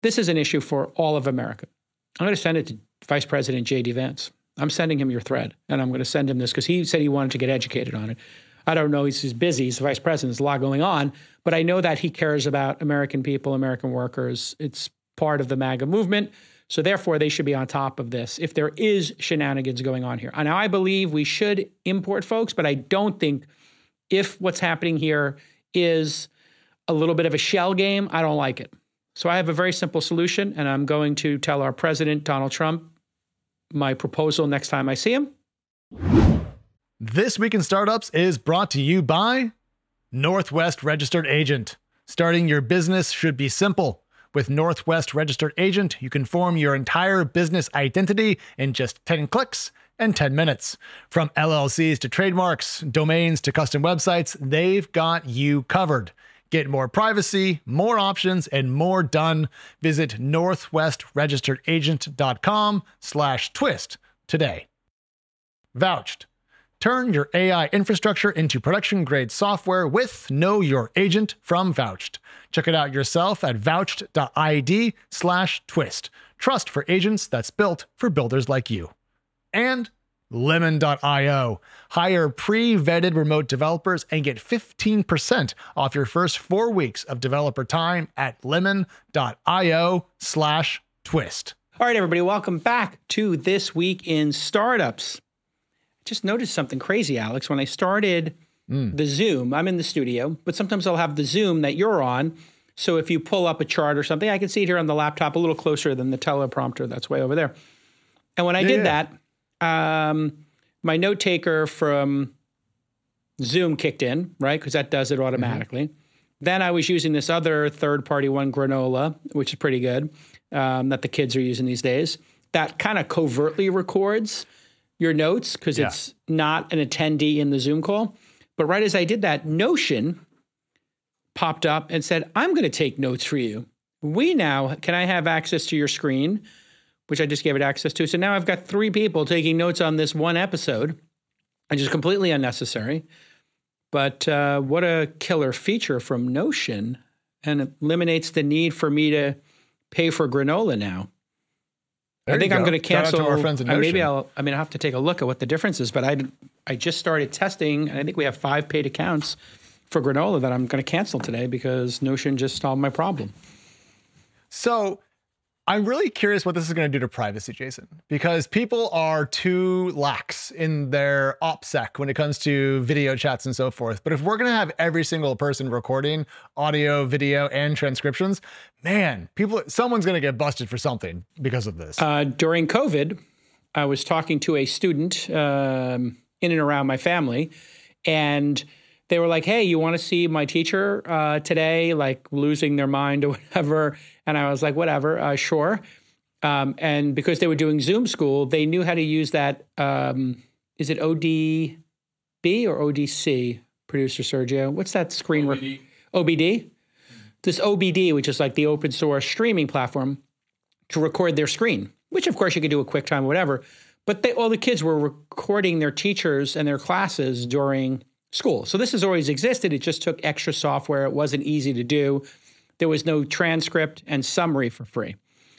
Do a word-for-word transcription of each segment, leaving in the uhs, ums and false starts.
this is an issue for all of America. I'm going to send it to Vice President J D Vance. I'm sending him your thread, and I'm going to send him this because he said he wanted to get educated on it. I don't know. He's, he's busy. He's the vice president. There's a lot going on. But I know that he cares about American people, American workers. It's part of the MAGA movement. So therefore, they should be on top of this if there is shenanigans going on here. Now, I believe we should import folks, but I don't think if what's happening here is a little bit of a shell game, I don't like it. So I have a very simple solution, and I'm going to tell our president, Donald Trump, my proposal next time I see him. This Week in Startups is brought to you by Northwest Registered Agent. Starting your business should be simple. With Northwest Registered Agent, you can form your entire business identity in just ten clicks and ten minutes. From L L Cs to trademarks, domains to custom websites, they've got you covered. Get more privacy, more options, and more done. Visit northwestregisteredagent.com slash twist today. Vouched. Turn your A I infrastructure into production-grade software with Know Your Agent from Vouched. Check it out yourself at vouched.id slash twist. Trust for agents that's built for builders like you. And lemon dot io. Hire pre-vetted remote developers and get fifteen percent off your first four weeks of developer time at lemon.io slash twist. All right, everybody, welcome back to This Week in Startups. I just noticed something crazy, Alex. When I started mm. the Zoom, I'm in the studio, but sometimes I'll have the Zoom that you're on. So if you pull up a chart or something, I can see it here on the laptop a little closer than the teleprompter that's way over there. And when I yeah, did yeah. that, Um, my note taker from Zoom kicked in, right? Because that does it automatically. Mm-hmm. Then I was using this other third-party one, Granola, which is pretty good, um, that the kids are using these days. That kind of covertly records your notes because yeah. it's not an attendee in the Zoom call. But right as I did that, Notion popped up and said, I'm going to take notes for you. We now, can I have access to your screen? Which I just gave it access to. So now I've got three people taking notes on this one episode, which is completely unnecessary. But uh, what a killer feature from Notion, and it eliminates the need for me to pay for Granola now. There I think I'm going to cancel. Shout out to our friends at Notion. Maybe I'll, I mean, I'll have to take a look at what the difference is, but I, I just started testing, and I think we have five paid accounts for Granola that I'm going to cancel today because Notion just solved my problem. So I'm really curious what this is going to do to privacy, Jason, because people are too lax in their OPSEC when it comes to video chats and so forth. But if we're going to have every single person recording audio, video, and transcriptions, man, people, someone's going to get busted for something because of this. Uh, during COVID, I was talking to a student um, in and around my family, and they were like, hey, you want to see my teacher uh, today, like losing their mind or whatever? And I was like, whatever, uh, sure. Um, and because they were doing Zoom school, they knew how to use that. Um, is it O D B or O D C, producer Sergio? What's that screen? O B D. O B D? Mm-hmm. This O B D, which is like the open source streaming platform, to record their screen, which of course you could do a QuickTime or whatever. But they, all the kids were recording their teachers and their classes during school. So this has always existed. It just took extra software. It wasn't easy to do. There was no transcript and summary for free.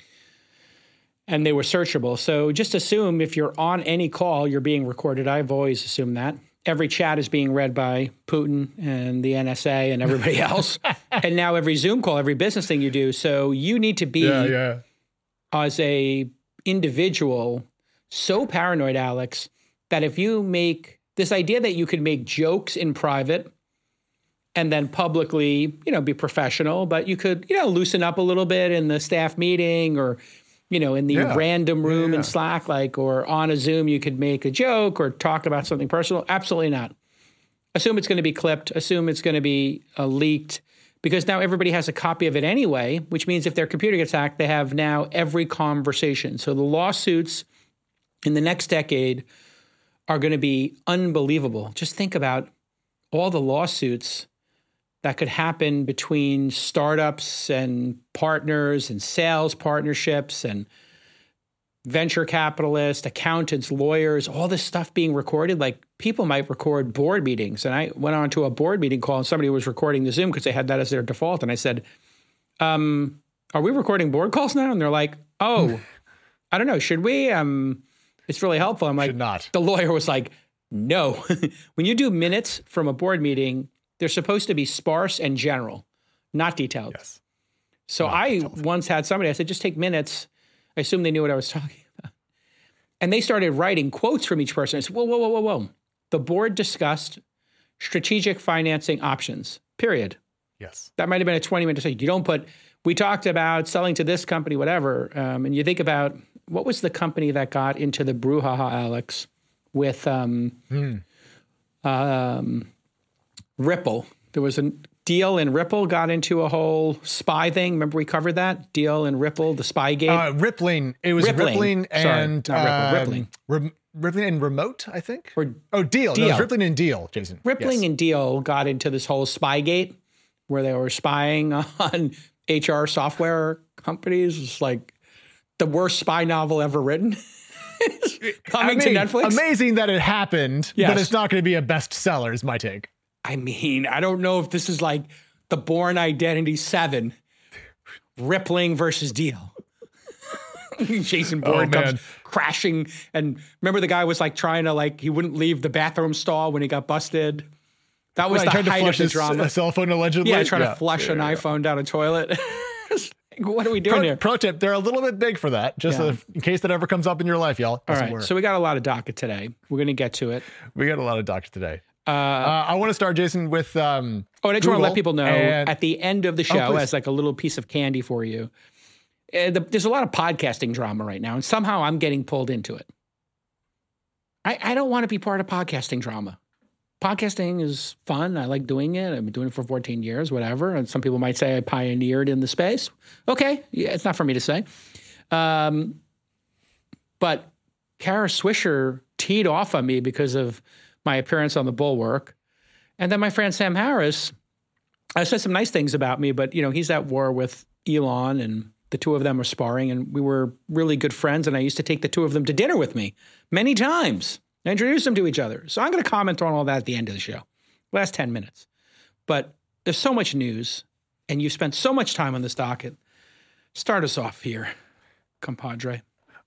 And they were searchable. So just assume if you're on any call, you're being recorded. I've always assumed that. Every chat is being read by Putin and the N S A and everybody else. And now every Zoom call, every business thing you do. So you need to be, yeah, yeah. as a individual, so paranoid, Alex, that if you make this idea that you could make jokes in private and then publicly, you know, be professional, but you could, you know, loosen up a little bit in the staff meeting or, you know, in the yeah. random room yeah, yeah. in Slack, like, or on a Zoom, you could make a joke or talk about something personal. Absolutely not. Assume it's going to be clipped. Assume it's going to be uh, leaked, because now everybody has a copy of it anyway, which means if their computer gets hacked, they have now every conversation. So the lawsuits in the next decade are going to be unbelievable. Just think about all the lawsuits that could happen between startups and partners and sales partnerships and venture capitalists, accountants, lawyers, all this stuff being recorded. Like, people might record board meetings. And I went on to a board meeting call and somebody was recording the Zoom because they had that as their default. And I said, um, are we recording board calls now? And they're like, oh, I don't know. Should we? Um, it's really helpful. I'm like, should not. The lawyer was like, no. When you do minutes from a board meeting, they're supposed to be sparse and general, not detailed. Yes. So not I detailed. once had somebody, I said, just take minutes. I assume they knew what I was talking about. And they started writing quotes from each person. I said, whoa, whoa, whoa, whoa, whoa. The board discussed strategic financing options, period. Yes. That might have been a twenty minute thing. You don't put, we talked about selling to this company, whatever. Um, and you think about, what was the company that got into the brouhaha, Alex, with um, hmm. um, Ripple? There was a deal in Ripple, got into a whole spy thing. Remember we covered that? Deal in Ripple, the Spygate? Uh, Rippling. It was Rippling, Rippling and Sorry, not Ripple, um, Rippling. Re- Rippling and Remote, I think? Or oh, Deal. Deal. No, it was Rippling and Deal, Jason. Rippling yes. and Deal got into this whole Spygate where they were spying on H R software companies. It's like the worst spy novel ever written. Coming I mean, to Netflix. Amazing that it happened, Yes. but it's not going to be a bestseller is my take. I mean, I don't know if this is like the Bourne Identity seven, Rippling versus Deal. Jason Bourne oh, comes crashing. And remember the guy was like trying to like, he wouldn't leave the bathroom stall when he got busted. That was right, the tried height to flush of the his, drama. A cell phone allegedly. Yeah, trying yeah. to flush yeah, an yeah. iPhone down a toilet. What are we doing pro, here? Pro tip, they're a little bit big for that, just Yeah. if, in case that ever comes up in your life, y'all. All right, work. so we got a lot of docket today. We're going to get to it. We got a lot of docs today. Uh, Uh, I want to start, Jason, with um, oh, and I just want to Google let people know and- at the end of the Oh, show, please. as like a little piece of candy for you, uh, the, there's a lot of podcasting drama right now, and somehow I'm getting pulled into it. I, I don't want to be part of podcasting drama. Podcasting is fun. I like doing it. I've been doing it for fourteen years, whatever. And some people might say I pioneered in the space. Okay. Yeah, it's not for me to say. Um, but Kara Swisher teed off on me because of my appearance on the Bulwark. And then my friend Sam Harris uh, said some nice things about me, but, you know, he's at war with Elon and the two of them are sparring and we were really good friends. And I used to take the two of them to dinner with me many times. I introduced them to each other. So I'm going to comment on all that at the end of the show, last ten minutes. But there's so much news and you spent so much time on this docket. Start us off here, compadre.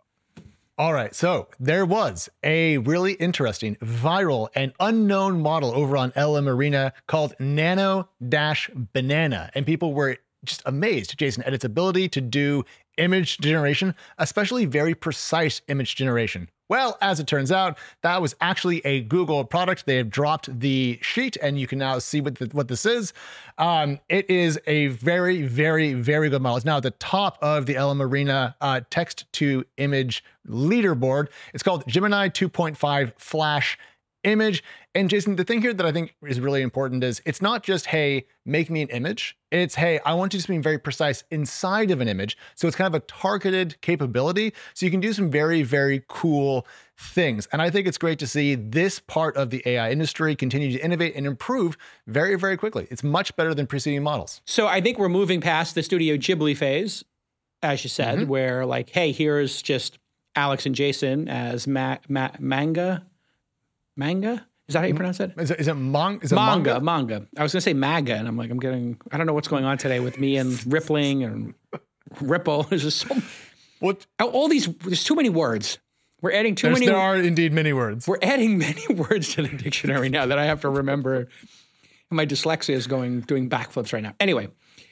All right. So there was a really interesting, viral, and unknown model over on L M Arena called Nano Dash Banana. And people were just amazed, Jason, at its ability to do image generation, especially very precise image generation. Well, as it turns out, that was actually a Google product. They have dropped the sheet and you can now see what, the, what this is. Um, it is a very, very, very good model. It's now at the top of the L M Arena uh, text to image leaderboard. It's called Gemini two point five Flash Image. And Jason, the thing here that I think is really important is it's not just, hey, make me an image. It's, hey, I want you to be very precise inside of an image. So it's kind of a targeted capability. So you can do some very, very cool things. And I think it's great to see this part of the A I industry continue to innovate and improve very, very quickly. It's much better than preceding models. So I think we're moving past the Studio Ghibli phase, as you said, mm-hmm. where like, hey, here's just Alex and Jason as ma- ma- manga. Manga? Is that how you pronounce it? Is it, is it, mon- is it manga? manga? Manga. I was going to say MAGA, and I'm like, I'm getting, I don't know what's going on today with me and Rippling and Ripple. There's just so, what? all these, there's too many words. We're adding too There's, many. There are indeed many words. We're adding many words to the dictionary now that I have to remember. My dyslexia is going, doing backflips right now. Anyway,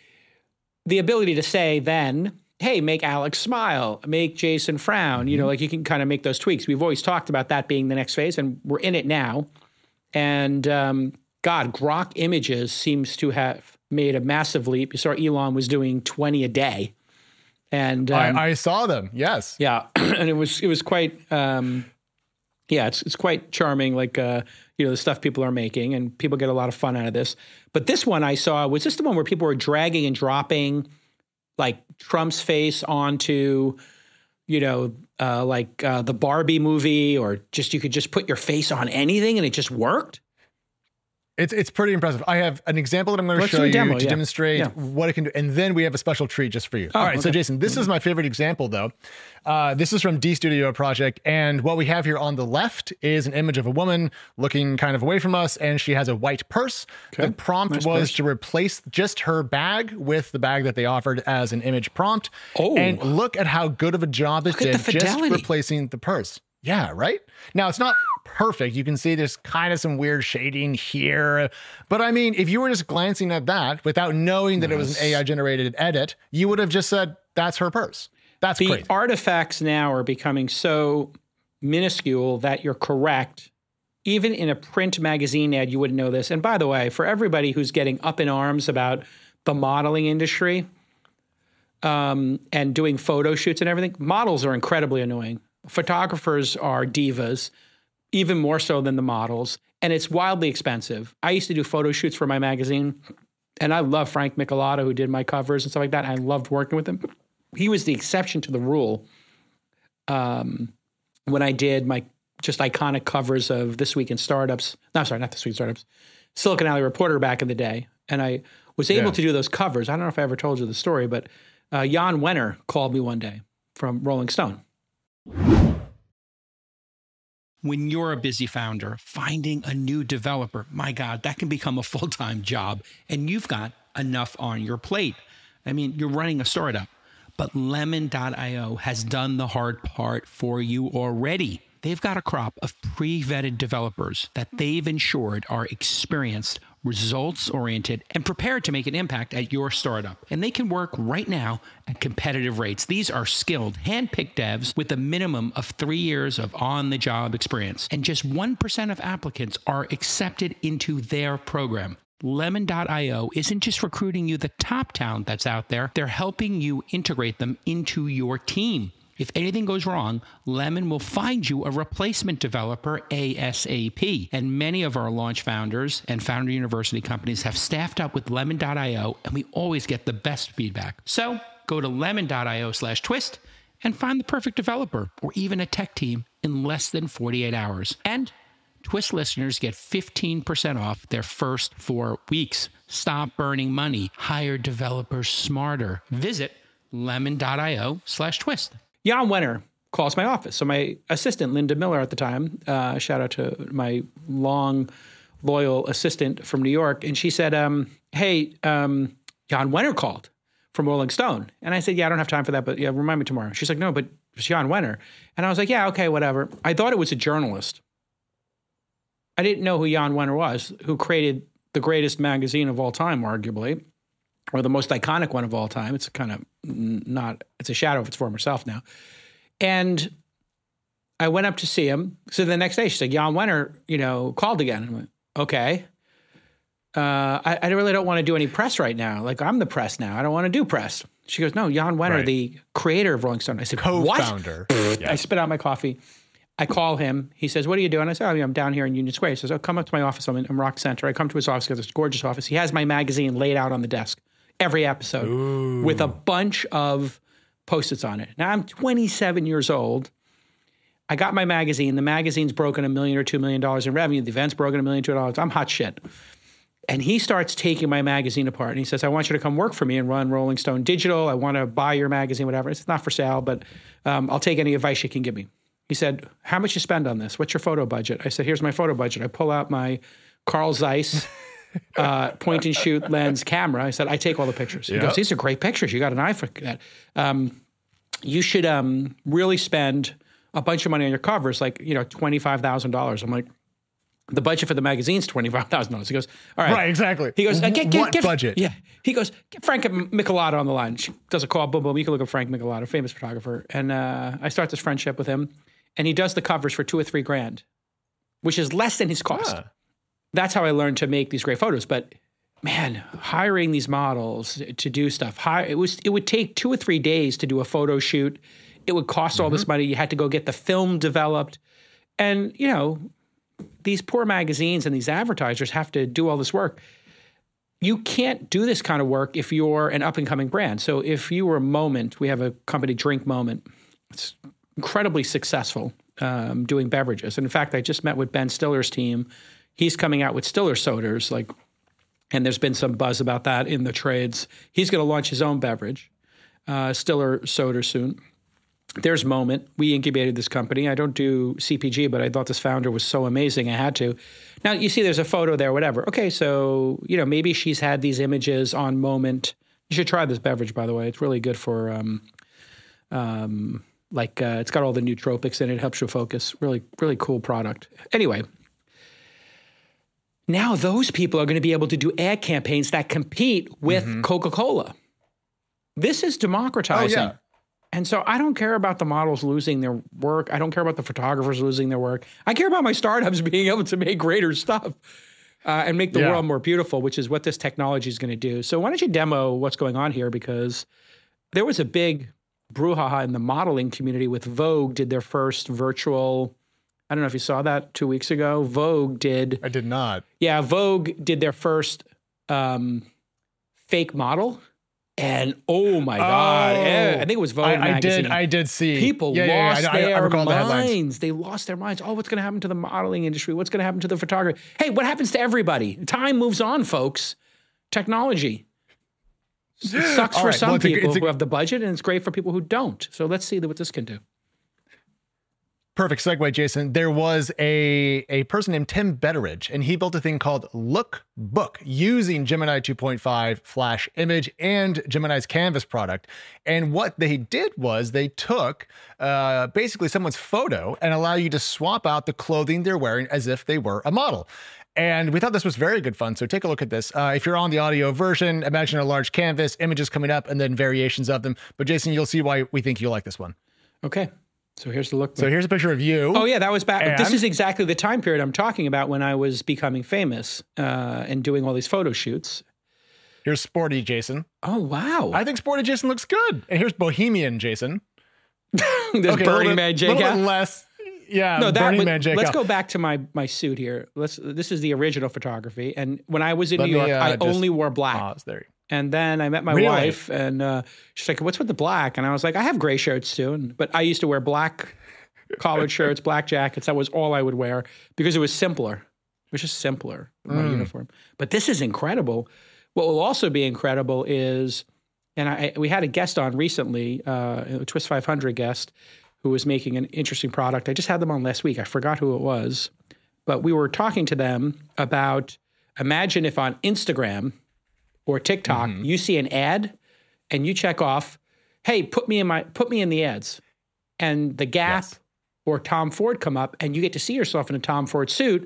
the ability to say then, hey, make Alex smile, make Jason frown. Mm-hmm. You know, like you can kind of make those tweaks. We've always talked about that being the next phase, and we're in it now. And um, God, Grok Images seems to have made a massive leap. You saw Elon was doing twenty a day, and um, I, I saw them. Yes, yeah, and it was it was quite um, yeah, it's it's quite charming. Like uh, you know, the stuff people are making, and people get a lot of fun out of this. But this one I saw was just the one where people were dragging and dropping like Trump's face onto, you know, uh, like uh, the Barbie movie, or just you could just put your face on anything and it just worked. It's it's pretty impressive. I have an example that I'm going to Let's show do a you demo, to yeah. demonstrate Yeah. what it can do. And then we have a special treat just for you. Oh, All right. So okay. Jason, this is my favorite example though. Uh, this is from D Studio Project. And what we have here on the left is an image of a woman looking kind of away from us. And she has a white purse. Okay. The prompt Nice was purse. to replace just her bag with the bag that they offered as an image prompt. Oh. And look at how good of a job it Look at did the just fidelity. replacing the purse. Yeah, right? Now, it's not perfect. You can see there's kind of some weird shading here. But I mean, if you were just glancing at that without knowing that it was an A I-generated edit, you would have just said, that's her purse. That's The great. artifacts now are becoming so minuscule that you're correct. Even in a print magazine ad, you wouldn't know this. And by the way, for everybody who's getting up in arms about the modeling industry um, and doing photo shoots and everything, models are incredibly annoying. Photographers are divas, even more so than the models, and it's wildly expensive. I used to do photo shoots for my magazine, and I love Frank Michelotto, who did my covers and stuff like that. I loved working with him. He was the exception to the rule um, when I did my just iconic covers of This Week in Startups. No, sorry, not This Week in Startups. Silicon Alley Reporter back in the day. And I was able Yeah. to do those covers. I don't know if I ever told you the story, but uh, Jan Wenner called me one day from Rolling Stone. When you're a busy founder, finding a new developer, my God, that can become a full-time job. And you've got enough on your plate. I mean, you're running a startup, but lemon dot io has done the hard part for you already. They've got a crop of pre-vetted developers that they've ensured are experienced, results-oriented, and prepared to make an impact at your startup. And they can work right now at competitive rates. These are skilled, hand-picked devs with a minimum of three years of on-the-job experience. And just one percent of applicants are accepted into their program. lemon dot io isn't just recruiting you the top talent that's out there, they're helping you integrate them into your team. If anything goes wrong, Lemon will find you a replacement developer ASAP. And many of our launch founders and Founder University companies have staffed up with lemon dot io, and we always get the best feedback. So go to lemon dot io slash twist and find the perfect developer or even a tech team in less than forty-eight hours. And Twist listeners get fifteen percent off their first four weeks. Stop burning money. Hire developers smarter. Visit lemon dot io slash twist. Jan Wenner calls my office. So my assistant, Linda Miller at the time, uh, shout out to my long, loyal assistant from New York. And she said, um, hey, um, Jan Wenner called from Rolling Stone. And I said, yeah, I don't have time for that, but yeah, remind me tomorrow. She's like, no, but it's Jan Wenner. And I was like, yeah, okay, whatever. I thought it was a journalist. I didn't know who Jan Wenner was, who created the greatest magazine of all time, arguably, or the most iconic one of all time. It's kind of not, it's a shadow of its former self now. And I went up to see him. So the next day, she said, Jan Wenner, you know, called again. I went, okay. Uh, I, I really don't want to do any press right now. Like, I'm the press now. I don't want to do press. She goes, no, Jan Wenner, Right. the creator of Rolling Stone. I said, Co-founder. what? Yeah. I spit out my coffee. I call him. He says, what are you doing? I said, oh, I'm down here in Union Square. He says, oh, come up to my office. I'm in I'm Rock Center. I come to his office because it's a gorgeous office. He has my magazine laid out on the desk, every episode, Ooh. with a bunch of Post-its on it. Now, I'm twenty-seven years old. I got my magazine. The magazine's broken a million or two million dollars in revenue. The event's broken a million, two dollars. I'm hot shit. And he starts taking my magazine apart. And he says, I want you to come work for me and run Rolling Stone Digital. I want to buy your magazine, whatever. It's not for sale, but um, I'll take any advice you can give me. He said, how much you spend on this? What's your photo budget? I said, here's my photo budget. I pull out my Carl Zeiss uh, point and shoot lens camera. I said, I take all the pictures. He Yep. goes, these are great pictures. You got an eye for that. Um, you should um, really spend a bunch of money on your covers, like, you know, twenty-five thousand dollars. I'm like, the budget for the magazine's twenty-five thousand dollars. He goes, all right. Right, exactly. He goes, uh, get, get, What get, budget? Yeah. He goes, get Frank Michelotto on the line. She does a call, boom, boom. You can look at Frank Michelotto, famous photographer. And uh, I start this friendship with him. And he does the covers for two or three grand, which is less than his cost. Ah. That's how I learned to make these great photos. But man, hiring these models to do stuff, hire, it was it would take two or three days to do a photo shoot. It would cost all this money. You had to go get the film developed. And, you know, these poor magazines and these advertisers have to do all this work. You can't do this kind of work if you're an up-and-coming brand. So if you were Moment, we have a company, Drink Moment. It's incredibly successful um, doing beverages. And in fact, I just met with Ben Stiller's team he's coming out with Stiller Sodas, like, and there's been some buzz about that in the trades. He's going to launch his own beverage, uh, Stiller Soda soon. There's Moment. We incubated this company. I don't do C P G, but I thought this founder was so amazing I had to. Now, you see there's a photo there, whatever. Okay, so, you know, maybe she's had these images on Moment. You should try this beverage, by the way. It's really good for, um, um, like, uh, it's got all the nootropics in it. It helps you focus. Really, really cool product. Anyway, now those people are going to be able to do ad campaigns that compete with mm-hmm. Coca-Cola. This is democratizing. Oh, yeah. And so I don't care about the models losing their work. I don't care about the photographers losing their work. I care about my startups being able to make greater stuff uh, and make the yeah. world more beautiful, which is what this technology is going to do. So why don't you demo what's going on here? Because there was a big brouhaha in the modeling community with Vogue did their first virtual, I don't know if you saw that two weeks ago. Vogue did. I did not. Yeah, Vogue did their first um, fake model. And oh my God, oh, I think it was Vogue I, magazine. I did, I did see. People yeah, lost yeah, yeah. I, their I minds. The they lost their minds. Oh, what's going to happen to the modeling industry? What's going to happen to the photography? Hey, what happens to everybody? Time moves on, folks. Technology. It sucks for right. some well, it's people a, it's a, who have the budget, and it's great for people who don't. So let's see what this can do. Perfect segue, Jason. There was a, a person named Tim Betteridge, and he built a thing called Look Book using Gemini two point five Flash Image and Gemini's Canvas product. And what they did was they took uh, basically someone's photo and allow you to swap out the clothing they're wearing as if they were a model. And we thought this was very good fun. So take a look at this. Uh, if you're on the audio version, imagine a large canvas, images coming up, and then variations of them. But Jason, you'll see why we think you'll like this one. Okay. So here's the look. So here's a picture of you. Oh, yeah, that was back. And this is exactly the time period I'm talking about when I was becoming famous uh, and doing all these photo shoots. Here's sporty Jason. Oh, wow. I think sporty Jason looks good. And here's bohemian Jason. There's okay, Burning Man Jake. A little bit less. Yeah, no, that, Burning Man Jake. Let's go back to my my suit here. Let's. This is the original photography. And when I was in Let New York, me, uh, I only wore black. Pause there. And then I met my really? wife, and uh, she's like, "What's with the black?" And I was like, "I have gray shirts too." And, but I used to wear black collared shirts, black jackets. That was all I would wear because it was simpler. It was just simpler in my mm. uniform. But this is incredible. What will also be incredible is, and I we had a guest on recently, uh, a Twist five hundred guest, who was making an interesting product. I just had them on last week. I forgot who it was. But we were talking to them about, imagine if on Instagram or TikTok, mm-hmm. you see an ad and you check off, hey, put me in my put me in the ads. And the Gap yes. or Tom Ford come up and you get to see yourself in a Tom Ford suit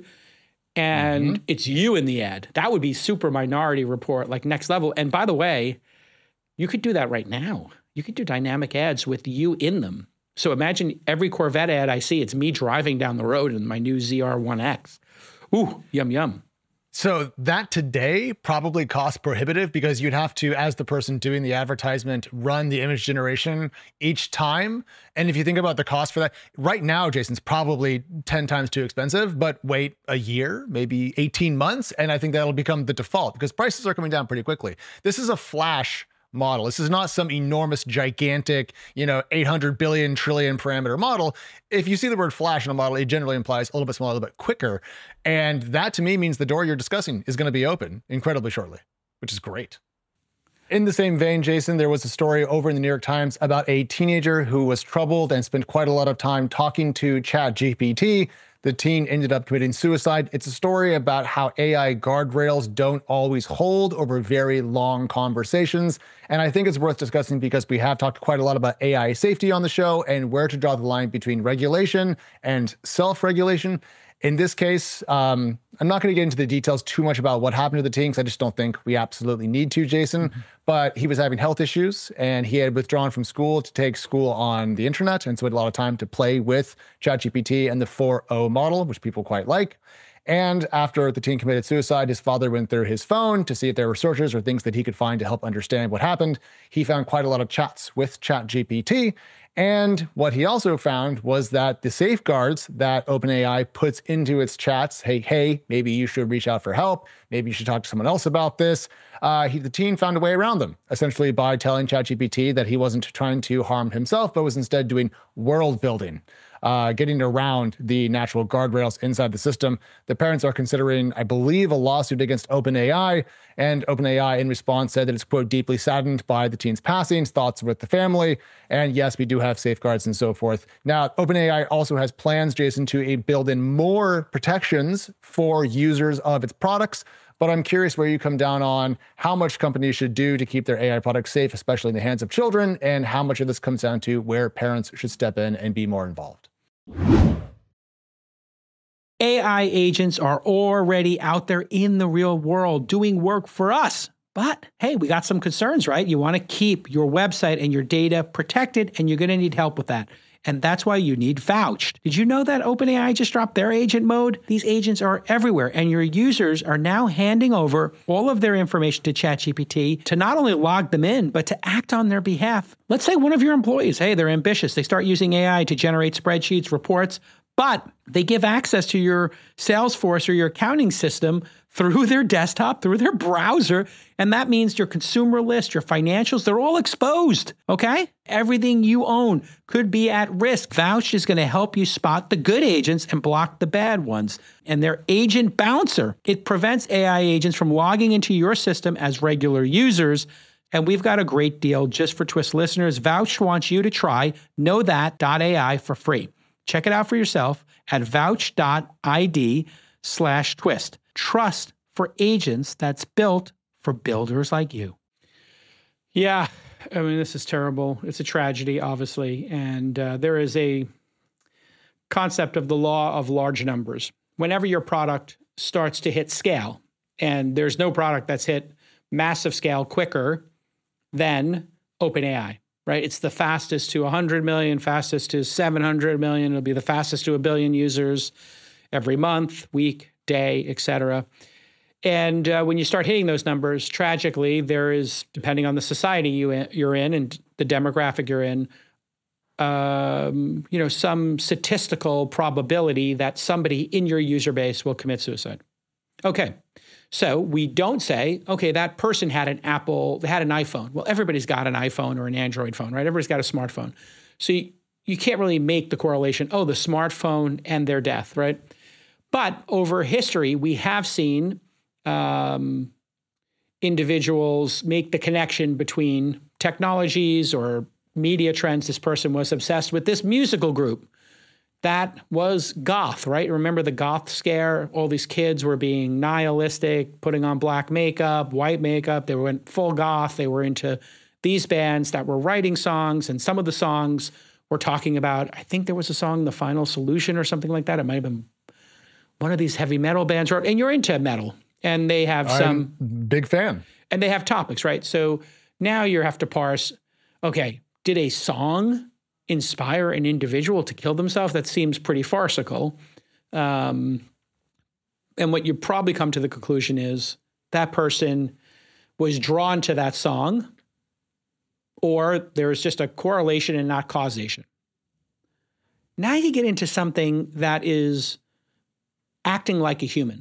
and mm-hmm. it's you in the ad. That would be super Minority Report, like next level. And by the way, you could do that right now. You could do dynamic ads with you in them. So imagine every Corvette ad I see, it's me driving down the road in my new Z R one X. Ooh, yum, yum. So that today probably costs prohibitive because you'd have to, as the person doing the advertisement, run the image generation each time. And if you think about the cost for that, right now, Jason's probably ten times too expensive, but wait a year, maybe eighteen months. And I think that'll become the default because prices are coming down pretty quickly. This is a Flash model. This is not some enormous, gigantic, you know, eight hundred billion trillion parameter model. If you see the word Flash in a model, it generally implies a little bit smaller, a little bit quicker. And that to me means the door you're discussing is going to be open incredibly shortly, which is great. In the same vein, Jason, there was a story over in the New York Times about a teenager who was troubled and spent quite a lot of time talking to ChatGPT. The teen ended up committing suicide. It's a story about how A I guardrails don't always hold over very long conversations. And I think it's worth discussing because we have talked quite a lot about A I safety on the show and where to draw the line between regulation and self-regulation. In this case, um, I'm not going to get into the details too much about what happened to the teen because I just don't think we absolutely need to, Jason. Mm-hmm. But he was having health issues and he had withdrawn from school to take school on the internet. And so he had a lot of time to play with ChatGPT and the four point oh model, which people quite like. And after the teen committed suicide, his father went through his phone to see if there were sources or things that he could find to help understand what happened. He found quite a lot of chats with ChatGPT. And what he also found was that the safeguards that OpenAI puts into its chats, hey, hey, maybe you should reach out for help. Maybe you should talk to someone else about this. uh, he, the teen found a way around them, essentially by telling ChatGPT that he wasn't trying to harm himself, but was instead doing world building. Uh, getting around the natural guardrails inside the system. The parents are considering, I believe, a lawsuit against OpenAI, and OpenAI in response said that it's, quote, deeply saddened by the teen's passing, thoughts with the family, and yes, we do have safeguards and so forth. Now, OpenAI also has plans, Jason, to build in more protections for users of its products, but I'm curious where you come down on how much companies should do to keep their A I products safe, especially in the hands of children, and how much of this comes down to where parents should step in and be more involved. A I agents are already out there in the real world doing work for us. But hey, we got some concerns, right? You want to keep your website and your data protected, and you're going to need help with that. And that's why you need Vouched. Did you know that OpenAI just dropped their agent mode? These agents are everywhere, and your users are now handing over all of their information to ChatGPT to not only log them in, but to act on their behalf. Let's say one of your employees, hey, they're ambitious. They start using A I to generate spreadsheets, reports, but they give access to your Salesforce or your accounting system through their desktop, through their browser. And that means your consumer list, your financials, they're all exposed, okay? Everything you own could be at risk. Vouched is going to help you spot the good agents and block the bad ones. And their agent bouncer, it prevents A I agents from logging into your system as regular users. And we've got a great deal just for Twist listeners. Vouched wants you to try know that dot A I for free. Check it out for yourself at vouch.id slash twist. Trust for agents that's built for builders like you. Yeah, I mean, this is terrible. It's a tragedy, obviously. And uh, there is a concept of the law of large numbers. Whenever your product starts to hit scale, and there's no product that's hit massive scale quicker than OpenAI. Right? It's the fastest to one hundred million, fastest to seven hundred million. It'll be the fastest to a billion users every month, week, day, et cetera. And uh, when you start hitting those numbers, tragically, there is, depending on the society you in, you're in and the demographic you're in, um, you know, some statistical probability that somebody in your user base will commit suicide. Okay. So we don't say, okay, that person had an Apple, they had an iPhone. Well, everybody's got an iPhone or an Android phone, right? Everybody's got a smartphone. So you, you can't really make the correlation, oh, the smartphone and their death, right? But over history, we have seen um, individuals make the connection between technologies or media trends. This person was obsessed with this musical group. That was goth, right? Remember the goth scare? All these kids were being nihilistic, putting on black makeup, white makeup. They went full goth. They were into these bands that were writing songs, and some of the songs were talking about, I think there was a song, The Final Solution or something like that. It might have been one of these heavy metal bands, and you're into metal, and they have some... I'm big fan. And they have topics, right? So now you have to parse, okay, did a song inspire an individual to kill themselves? That seems pretty farcical. Um, and what you probably come to the conclusion is that person was drawn to that song, or there's just a correlation and not causation. Now you get into something that is acting like a human.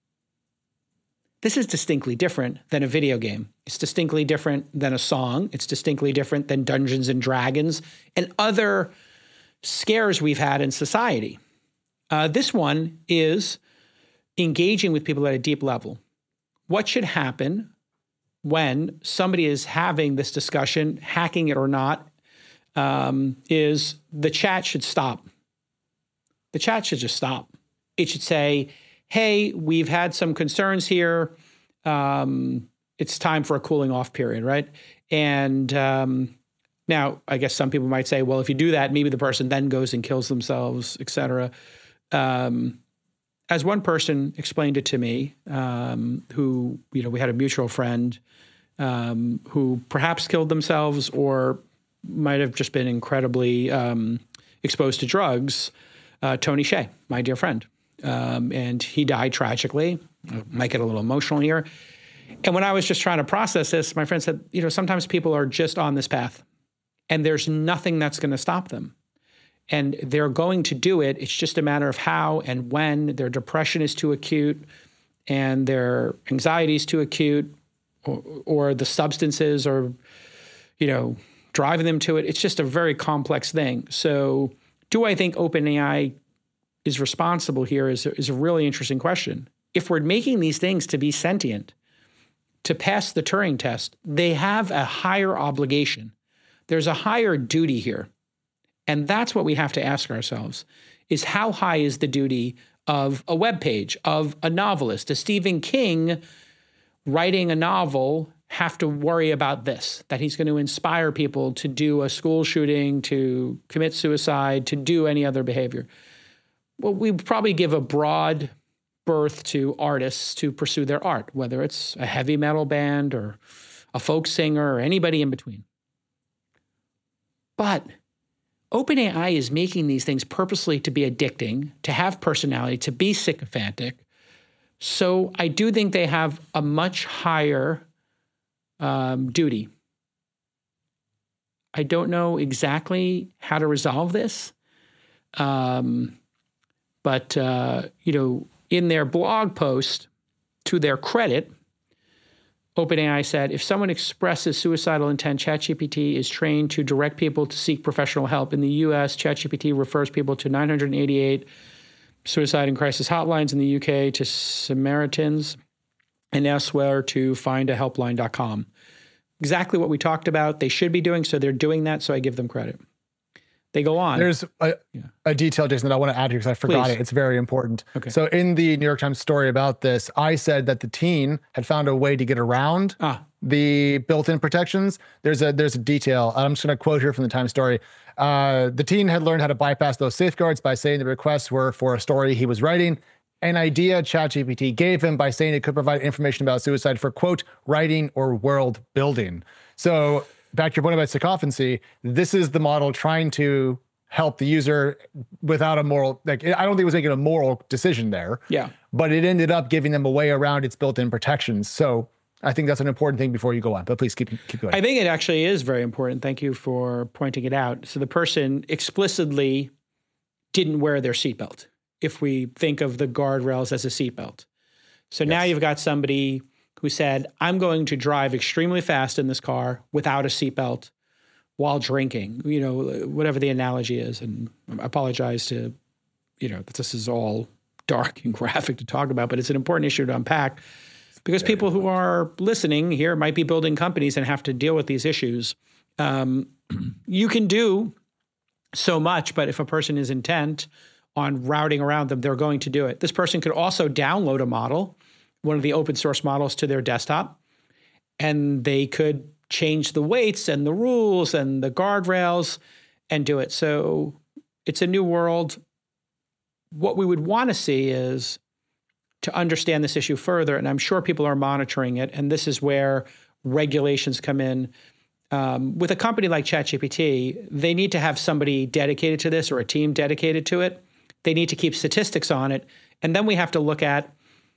This is distinctly different than a video game. It's distinctly different than a song. It's distinctly different than Dungeons and Dragons and other scares we've had in society. Uh, this one is engaging with people at a deep level. What should happen when somebody is having this discussion, hacking it or not, um, is the chat should stop. The chat should just stop. It should say, hey, we've had some concerns here. Um, it's time for a cooling off period, right? And um, now, I guess some people might say, well, if you do that, maybe the person then goes and kills themselves, et cetera. Um, as one person explained it to me, um, who, you know, we had a mutual friend um, who perhaps killed themselves or might have just been incredibly um, exposed to drugs, uh, Tony Hsieh, my dear friend. Um, and he died tragically. I might get a little emotional here. And when I was just trying to process this, my friend said, you know, sometimes people are just on this path and there's nothing that's going to stop them. And they're going to do it. It's just a matter of how and when. Their depression is too acute and their anxiety is too acute. or, or the substances or, you know, driving them to it. It's just a very complex thing. So do I think OpenAI is responsible here is a, is a really interesting question. If we're making these things to be sentient, to pass the Turing test, they have a higher obligation. There's a higher duty here. And that's what we have to ask ourselves, is how high is the duty of a web page, of a novelist, a Stephen King writing a novel have to worry about this, that he's going to inspire people to do a school shooting, to commit suicide, to do any other behavior. Well, we probably give a broad berth to artists to pursue their art, whether it's a heavy metal band or a folk singer or anybody in between. But OpenAI is making these things purposely to be addicting, to have personality, to be sycophantic. So I do think they have a much higher um, duty. I don't know exactly how to resolve this. Um, but, uh, you know, in their blog post, to their credit, OpenAI said, if someone expresses suicidal intent, ChatGPT is trained to direct people to seek professional help. In the U S, ChatGPT refers people to nine hundred eighty-eight suicide and crisis hotlines, in the U K to Samaritans, and elsewhere to find a helpline dot com. Exactly what we talked about. They should be doing, so they're doing that, so I give them credit. They go on. There's a, yeah. a detail, Jason, that I want to add here because I forgot Please. it. It's very important. Okay. So in the New York Times story about this, I said that the teen had found a way to get around ah. the built-in protections. There's a there's a detail. I'm just going to quote here from the Times story. Uh, the teen had learned how to bypass those safeguards by saying the requests were for a story he was writing. An idea ChatGPT gave him by saying it could provide information about suicide for, quote, writing or world building. So back to your point about sycophancy, this is the model trying to help the user without a moral, like, I don't think it was making a moral decision there. Yeah. But it ended up giving them a way around its built-in protections. So I think that's an important thing before you go on, but please keep, keep going. I think it actually is very important. Thank you for pointing it out. So the person explicitly didn't wear their seatbelt, if we think of the guardrails as a seatbelt. So yes. Now you've got somebody who said, I'm going to drive extremely fast in this car without a seatbelt while drinking, you know, whatever the analogy is. And I apologize to, you know, that this is all dark and graphic to talk about, but it's an important issue to unpack because Very people important. who are listening here might be building companies and have to deal with these issues. Um, you can do so much, but if a person is intent on routing around them, they're going to do it. This person could also download a model, one of the open source models, to their desktop, and they could change the weights and the rules and the guardrails and do it. So it's a new world. What we would want to see is to understand this issue further, and I'm sure people are monitoring it, and this is where regulations come in. Um, with a company like ChatGPT, they need to have somebody dedicated to this or a team dedicated to it. They need to keep statistics on it. And then we have to look at,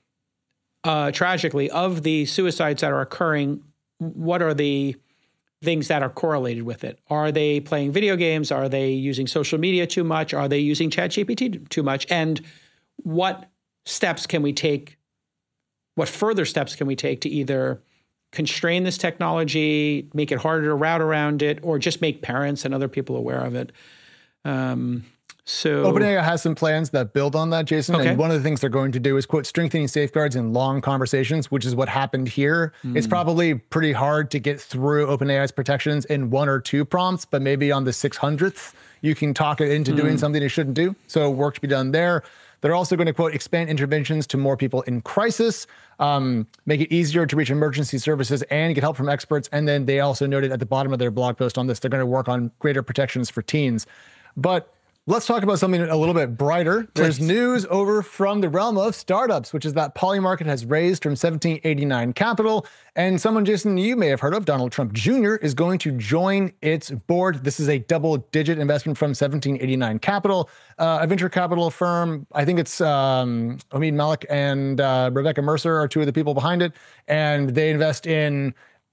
uh, tragically, of the suicides that are occurring, what are the things that are correlated with it? Are they playing video games? Are they using social media too much? Are they using ChatGPT too much? And what steps can we take? What further steps can we take to either constrain this technology, make it harder to route around it, or just make parents and other people aware of it? Um, So OpenAI has some plans that build on that, Jason. Okay. And one of the things they're going to do is, quote, strengthening safeguards in long conversations, which is what happened here. Mm. It's probably pretty hard to get through OpenAI's protections in one or two prompts, but maybe on the six hundredth, you can talk it into mm. doing something it shouldn't do. So work to be done there. They're also going to, quote, expand interventions to more people in crisis, um, make it easier to reach emergency services and get help from experts. And then they also noted at the bottom of their blog post on this, they're going to work on greater protections for teens. But let's talk about something a little bit brighter. There's news over from the realm of startups, which is that Polymarket has raised from seventeen eighty-nine Capital. And someone, Jason, you may have heard of, Donald Trump Junior, is going to join its board. This is a double-digit investment from seventeen eighty-nine Capital, uh, a venture capital firm. I think it's um, Omid Malik and uh, Rebecca Mercer are two of the people behind it. And they invest in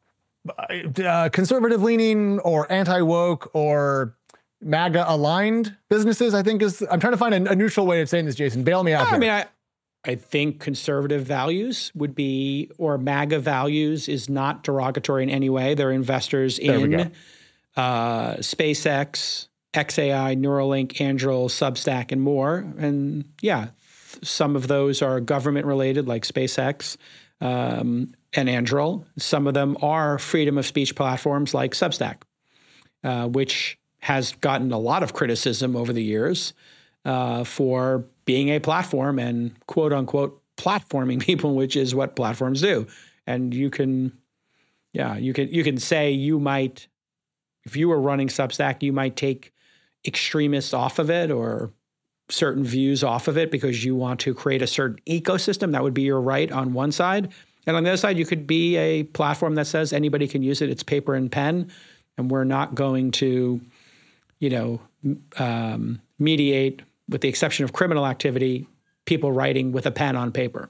uh, conservative-leaning or anti-woke or MAGA aligned businesses, I think is, I'm trying to find a, a neutral way of saying this, Jason. Bail me out. I here. mean, I, I think conservative values would be, or MAGA values is not derogatory in any way. They're investors in uh, SpaceX, X A I, Neuralink, Anduril, Substack, and more. And yeah, some of those are government related, like SpaceX um, and Anduril. Some of them are freedom of speech platforms like Substack, uh, which has gotten a lot of criticism over the years uh, for being a platform and quote unquote platforming people, which is what platforms do. And you can, yeah, you can, you can say you might, if you were running Substack, you might take extremists off of it or certain views off of it because you want to create a certain ecosystem. That would be your right on one side. And on the other side, you could be a platform that says anybody can use it. It's paper and pen, and we're not going to, you know, um, mediate, with the exception of criminal activity, people writing with a pen on paper.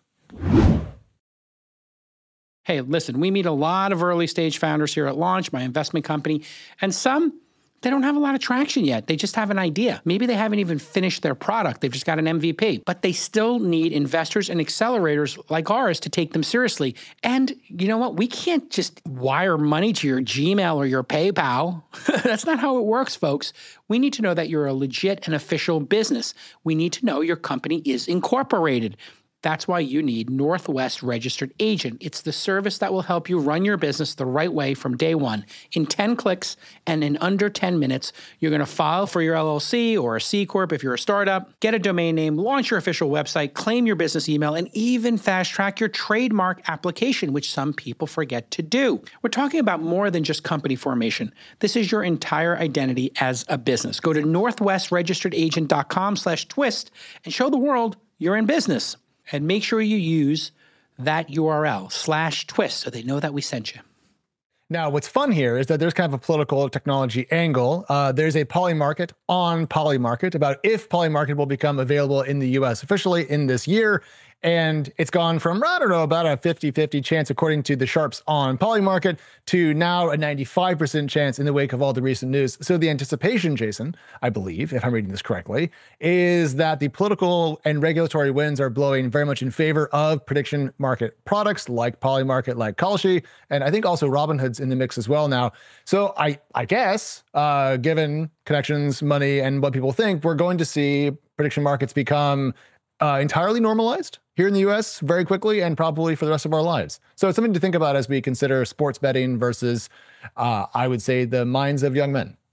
Hey, listen, we meet a lot of early stage founders here at Launch, my investment company, and some, they don't have a lot of traction yet. They just have an idea. Maybe they haven't even finished their product. They've just got an M V P, but they still need investors and accelerators like ours to take them seriously. And you know what? We can't just wire money to your Gmail or your PayPal. That's not how it works, folks. We need to know that you're a legit and official business. We need to know your company is incorporated. That's why you need Northwest Registered Agent. It's the service that will help you run your business the right way from day one. In ten clicks and in under ten minutes, you're going to file for your L L C or a C Corp if you're a startup, get a domain name, launch your official website, claim your business email, and even fast track your trademark application, which some people forget to do. We're talking about more than just company formation. This is your entire identity as a business. Go to northwestregisteredagent.com slash twist and show the world you're in business. And make sure you use that U R L, slash twist, so they know that we sent you. Now, what's fun here is that there's kind of a political technology angle. Uh, there's a Polymarket on Polymarket about if Polymarket will become available in the U S officially in this year. And it's gone from, I don't know, about a fifty-fifty chance, according to the sharps on Polymarket, to now a ninety-five percent chance in the wake of all the recent news. So the anticipation, Jason, I believe, if I'm reading this correctly, is that the political and regulatory winds are blowing very much in favor of prediction market products like Polymarket, like Kalshi, and I think also Robinhood's in the mix as well now. So I, I guess, uh, given connections, money, and what people think, we're going to see prediction markets become Uh, entirely normalized here in the U S very quickly and probably for the rest of our lives. So it's something to think about as we consider sports betting versus, uh, I would say, the minds of young men.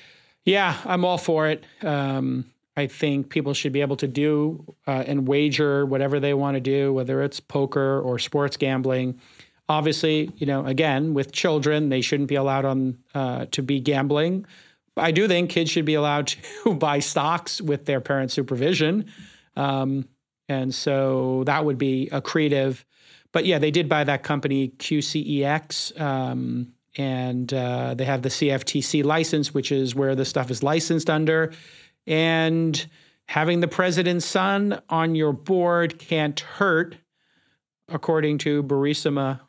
Yeah, I'm all for it. Um, I think people should be able to do uh, and wager whatever they want to do, whether it's poker or sports gambling. Obviously, you know, again, with children, they shouldn't be allowed on uh, to be gambling. I do think kids should be allowed to buy stocks with their parents' supervision. Um, and so that would be accretive. But yeah, they did buy that company Q C E X, um, and uh, they have the C F T C license, which is where the stuff is licensed under. And having the president's son on your board can't hurt, according to Burisma,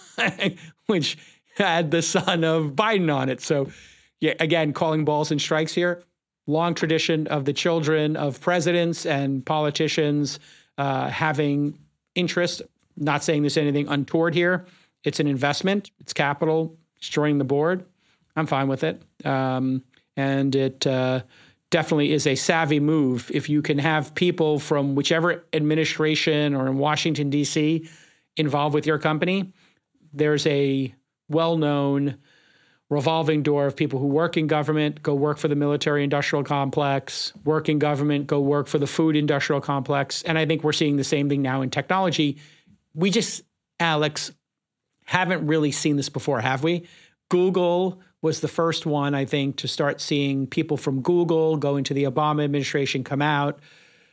which had the son of Biden on it. So yeah, again, calling balls and strikes here. Long tradition of the children of presidents and politicians uh, having interest. Not saying there's anything untoward here. It's an investment. It's capital. It's joining the board. I'm fine with it. Um, and it uh, definitely is a savvy move. If you can have people from whichever administration or in Washington, D C involved with your company, there's a well-known revolving door of people who work in government, go work for the military industrial complex, work in government, go work for the food industrial complex. And I think we're seeing the same thing now in technology. We just, Alex, haven't really seen this before, have we? Google was the first one, I think, to start seeing people from Google go into the Obama administration come out.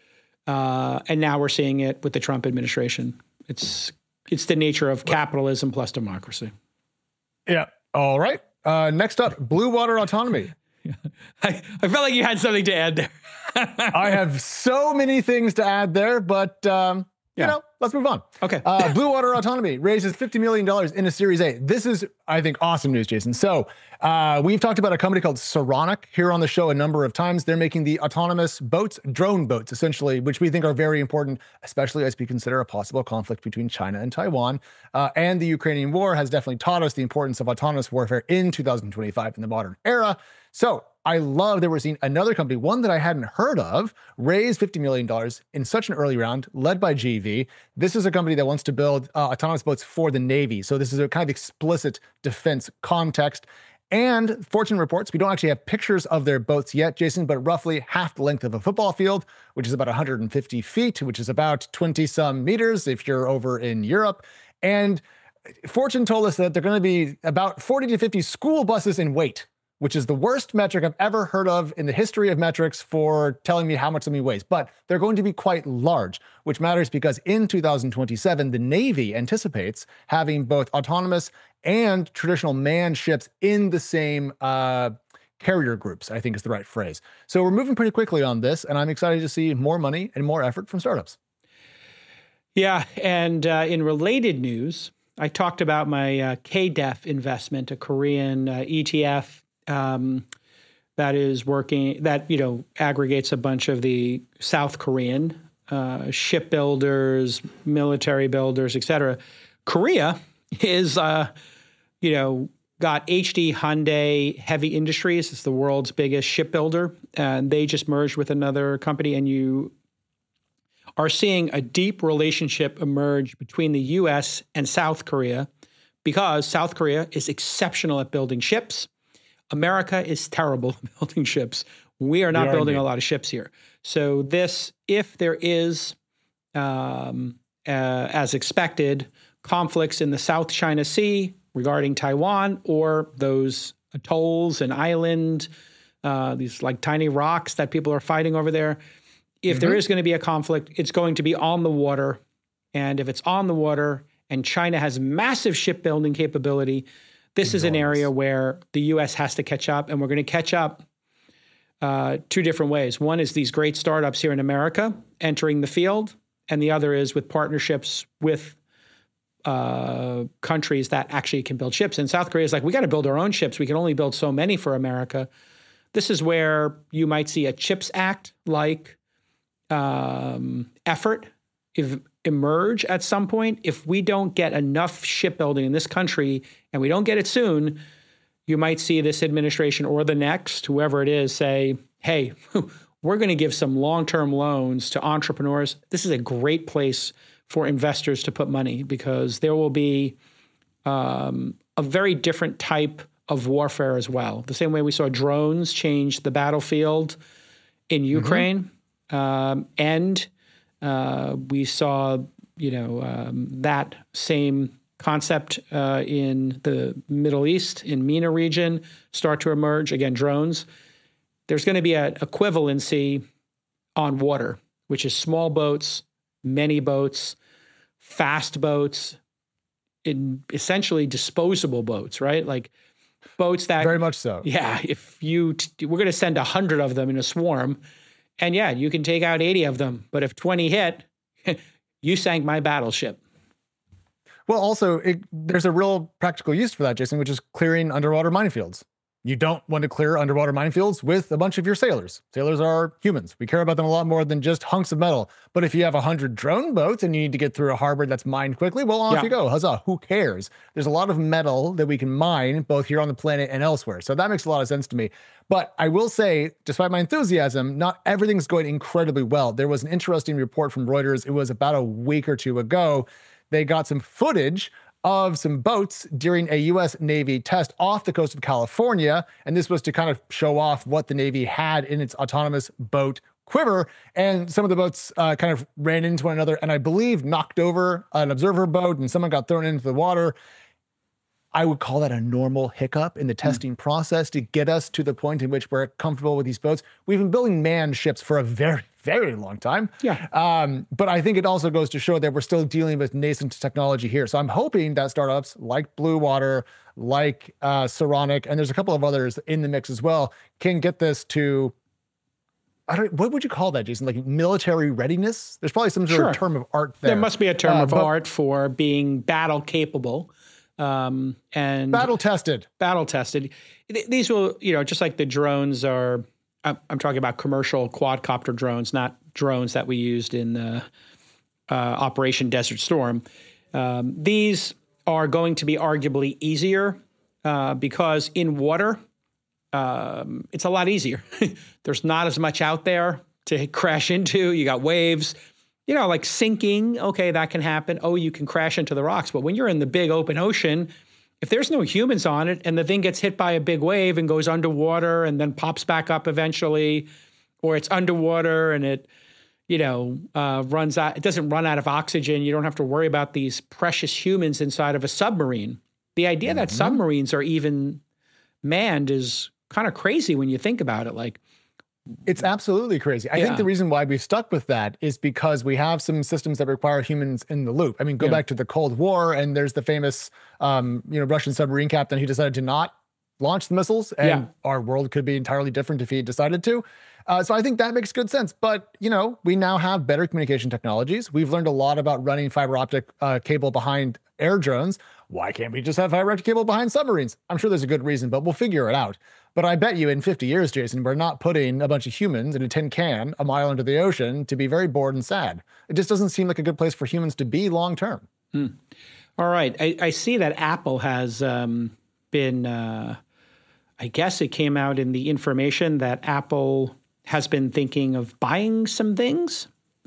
Uh, and now we're seeing it with the Trump administration. It's, it's the nature of capitalism plus democracy. Yeah. All right. Uh, next up, Blue Water Autonomy. I, I felt like you had something to add there. I have so many things to add there, but um, you know, let's move on. Okay. uh, Blue Water Autonomy raises fifty million dollars in a Series A. This is, I think, awesome news, Jason. So uh, we've talked about a company called Saronic here on the show a number of times. They're making the autonomous boats, drone boats, essentially, which we think are very important, especially as we consider a possible conflict between China and Taiwan. Uh, and the Ukrainian war has definitely taught us the importance of autonomous warfare in two thousand twenty-five in the modern era. So I love that we're seeing another company, one that I hadn't heard of, raise fifty million dollars in such an early round, led by G V. This is a company that wants to build uh, autonomous boats for the Navy. So this is a kind of explicit defense context. And Fortune reports, we don't actually have pictures of their boats yet, Jason, but roughly half the length of a football field, which is about one hundred fifty feet, which is about twenty some meters if you're over in Europe. And Fortune told us that they're going to be about forty to fifty school buses in weight, which is the worst metric I've ever heard of in the history of metrics for telling me how much something weighs. But they're going to be quite large, which matters because in two thousand twenty-seven, the Navy anticipates having both autonomous and traditional manned ships in the same uh, carrier groups, I think is the right phrase. So we're moving pretty quickly on this, and I'm excited to see more money and more effort from startups. Yeah, and uh, in related news, I talked about my uh, K D E F investment, a Korean uh, E T F um, that is working, that, you know, aggregates a bunch of the South Korean uh, shipbuilders, military builders, et cetera. Korea is, uh, you know, got H D Hyundai Heavy Industries. It's the world's biggest shipbuilder. And they just merged with another company, and you are seeing a deep relationship emerge between the U S and South Korea because South Korea is exceptional at building ships. America is terrible at building ships. We are not we are building indeed. a lot of ships here. So this, if there is, um, uh, as expected, conflicts in the South China Sea regarding Taiwan or those atolls and island, uh, these like tiny rocks that people are fighting over there, if mm-hmm. there is going to be a conflict, it's going to be on the water. And if it's on the water and China has massive shipbuilding capability, this Enormous. is an area where the U S has to catch up. And we're going to catch up uh, two different ways. One is these great startups here in America entering the field. And the other is with partnerships with uh, countries that actually can build ships. And South Korea is like, we got to build our own ships. We can only build so many for America. This is where you might see a CHIPS Act like Um, effort if, emerge at some point. If we don't get enough shipbuilding in this country and we don't get it soon, you might see this administration or the next, whoever it is, say, hey, we're going to give some long-term loans to entrepreneurs. This is a great place for investors to put money because there will be um, a very different type of warfare as well. The same way we saw drones change the battlefield in Ukraine. Mm-hmm. Um, and uh, we saw, you know, um, that same concept uh, in the Middle East, in MENA region, start to emerge. Again, drones. There's going to be an equivalency on water, which is small boats, many boats, fast boats, in essentially disposable boats, right? Like boats that very much so. Yeah, if you t- we're going to send a hundred of them in a swarm. And yeah, you can take out eighty of them, but if twenty hit, you sank my battleship. Well, also, it, there's a real practical use for that, Jason, which is clearing underwater minefields. You don't want to clear underwater minefields with a bunch of your sailors. Sailors are humans. We care about them a lot more than just hunks of metal. But if you have one hundred drone boats and you need to get through a harbor that's mined quickly, well, off yeah. you go. Huzzah. Who cares? There's a lot of metal that we can mine both here on the planet and elsewhere. So that makes a lot of sense to me. But I will say, despite my enthusiasm, not everything's going incredibly well. There was an interesting report from Reuters. It was about a week or two ago. They got some footage of some boats during a U S Navy test off the coast of California. And this was to kind of show off what the Navy had in its autonomous boat quiver. And some of the boats uh, kind of ran into one another and I believe knocked over an observer boat and someone got thrown into the water. I would call that a normal hiccup in the testing mm. process to get us to the point in which we're comfortable with these boats. We've been building manned ships for a very, very long time. Yeah. Um, but I think it also goes to show that we're still dealing with nascent technology here. So I'm hoping that startups like Blue Water, like uh, Saronic, and there's a couple of others in the mix as well, can get this to I don't, what would you call that, Jason? Like military readiness? There's probably some sort Sure. of term of art there. There must be a term uh, of art for being battle capable. Um, and battle tested. Battle tested. These will, you know, just like the drones are, I'm, I'm talking about commercial quadcopter drones, not drones that we used in uh, uh, Operation Desert Storm. Um, these are going to be arguably easier uh, because in water, um, it's a lot easier. There's not as much out there to crash into. You got waves. You know, like sinking, okay, that can happen. Oh, you can crash into the rocks. But when you're in the big open ocean, if there's no humans on it and the thing gets hit by a big wave and goes underwater and then pops back up eventually, or it's underwater and it, you know, uh, runs out, it doesn't run out of oxygen. You don't have to worry about these precious humans inside of a submarine. The idea mm-hmm. that submarines are even manned is kind of crazy when you think about it. Like, it's absolutely crazy. I yeah. think the reason why we've stuck with that is because we have some systems that require humans in the loop. I mean, go yeah. back to the Cold War, and there's the famous, um, you know, Russian submarine captain who decided to not launch the missiles, and yeah. our world could be entirely different if he decided to. Uh, so I think that makes good sense. But, you know, we now have better communication technologies. We've learned a lot about running fiber optic uh, cable behind air drones. Why can't we just have fiber optic cable behind submarines? I'm sure there's a good reason, but we'll figure it out. But I bet you in fifty years, Jason, we're not putting a bunch of humans in a tin can a mile into the ocean to be very bored and sad. It just doesn't seem like a good place for humans to be long term. Hmm. All right. I, I see that Apple has um, been, uh, I guess it came out in the information that Apple has been thinking of buying some things.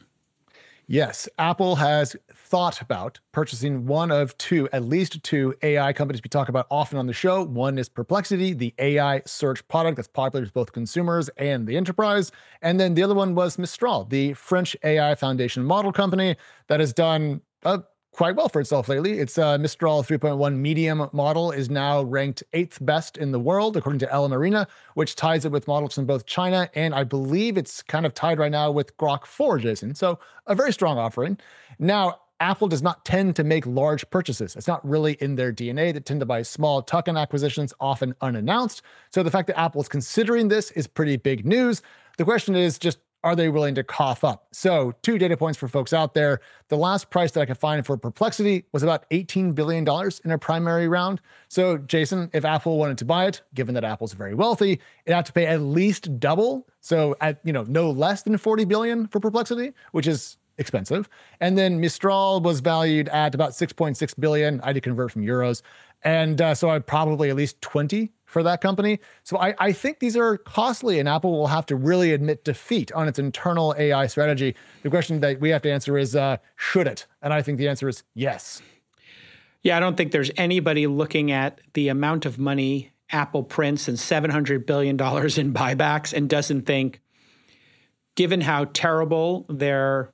Yes, Apple has thought about purchasing one of two, at least two A I companies we talk about often on the show. One is Perplexity, the A I search product that's popular with both consumers and the enterprise. And then the other one was Mistral, the French A I foundation model company that has done uh, quite well for itself lately. Its uh, Mistral three point one medium model is now ranked eighth best in the world, according to Ella Marina, which ties it with models from both China, and I believe it's kind of tied right now with Grok four, Jason. So a very strong offering. Now, Apple does not tend to make large purchases. It's not really in their D N A. They tend to buy small tuck-in acquisitions, often unannounced. So the fact that Apple is considering this is pretty big news. The question is just, are they willing to cough up? So two data points for folks out there. The last price that I could find for Perplexity was about eighteen billion dollars in a primary round. So Jason, if Apple wanted to buy it, given that Apple's very wealthy, it'd have to pay at least double. So at, you know, no less than forty billion dollars for Perplexity, which is expensive. And then Mistral was valued at about six point six billion dollars. I did convert from euros. And uh, so I'd probably at least twenty for that company. So I, I think these are costly, and Apple will have to really admit defeat on its internal A I strategy. The question that we have to answer is, uh, should it? And I think the answer is yes. Yeah, I don't think there's anybody looking at the amount of money Apple prints and seven hundred billion dollars in buybacks and doesn't think, given how terrible their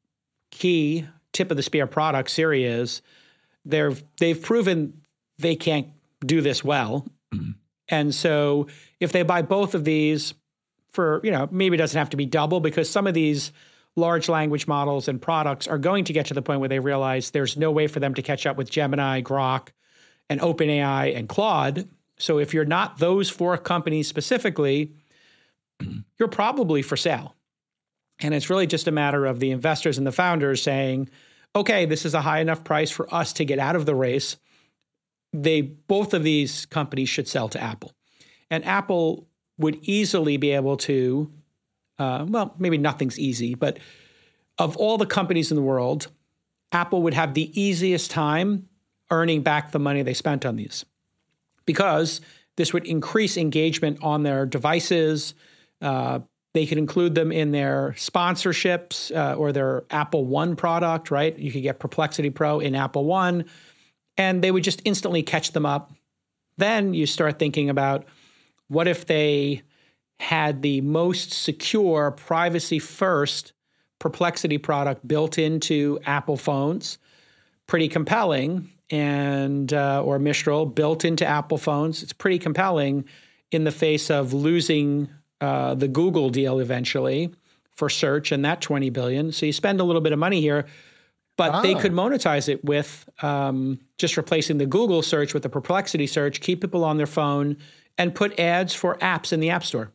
key tip of the spear product, Siri, is, they're, they've proven they can't do this well. And so if they buy both of these for, you know, maybe it doesn't have to be double, because some of these large language models and products are going to get to the point where they realize there's no way for them to catch up with Gemini, Grok, and OpenAI and Claude. So if you're not those four companies specifically, you're probably for sale. And it's really just a matter of the investors and the founders saying, okay, this is a high enough price for us to get out of the race. They, both of these companies should sell to Apple. And Apple would easily be able to, uh, well, maybe nothing's easy, but of all the companies in the world, Apple would have the easiest time earning back the money they spent on these, because this would increase engagement on their devices. Uh, they could include them in their sponsorships uh, or their Apple One product, right? You could get Perplexity Pro in Apple One, and they would just instantly catch them up. Then you start thinking about, what if they had the most secure, privacy-first Perplexity product built into Apple phones? Pretty compelling. And uh, or Mistral built into Apple phones. It's pretty compelling in the face of losing uh, the Google deal eventually for search and that twenty billion dollars. So you spend a little bit of money here, but ah. they could monetize it with um, just replacing the Google search with the Perplexity search, keep people on their phone, and put ads for apps in the App Store.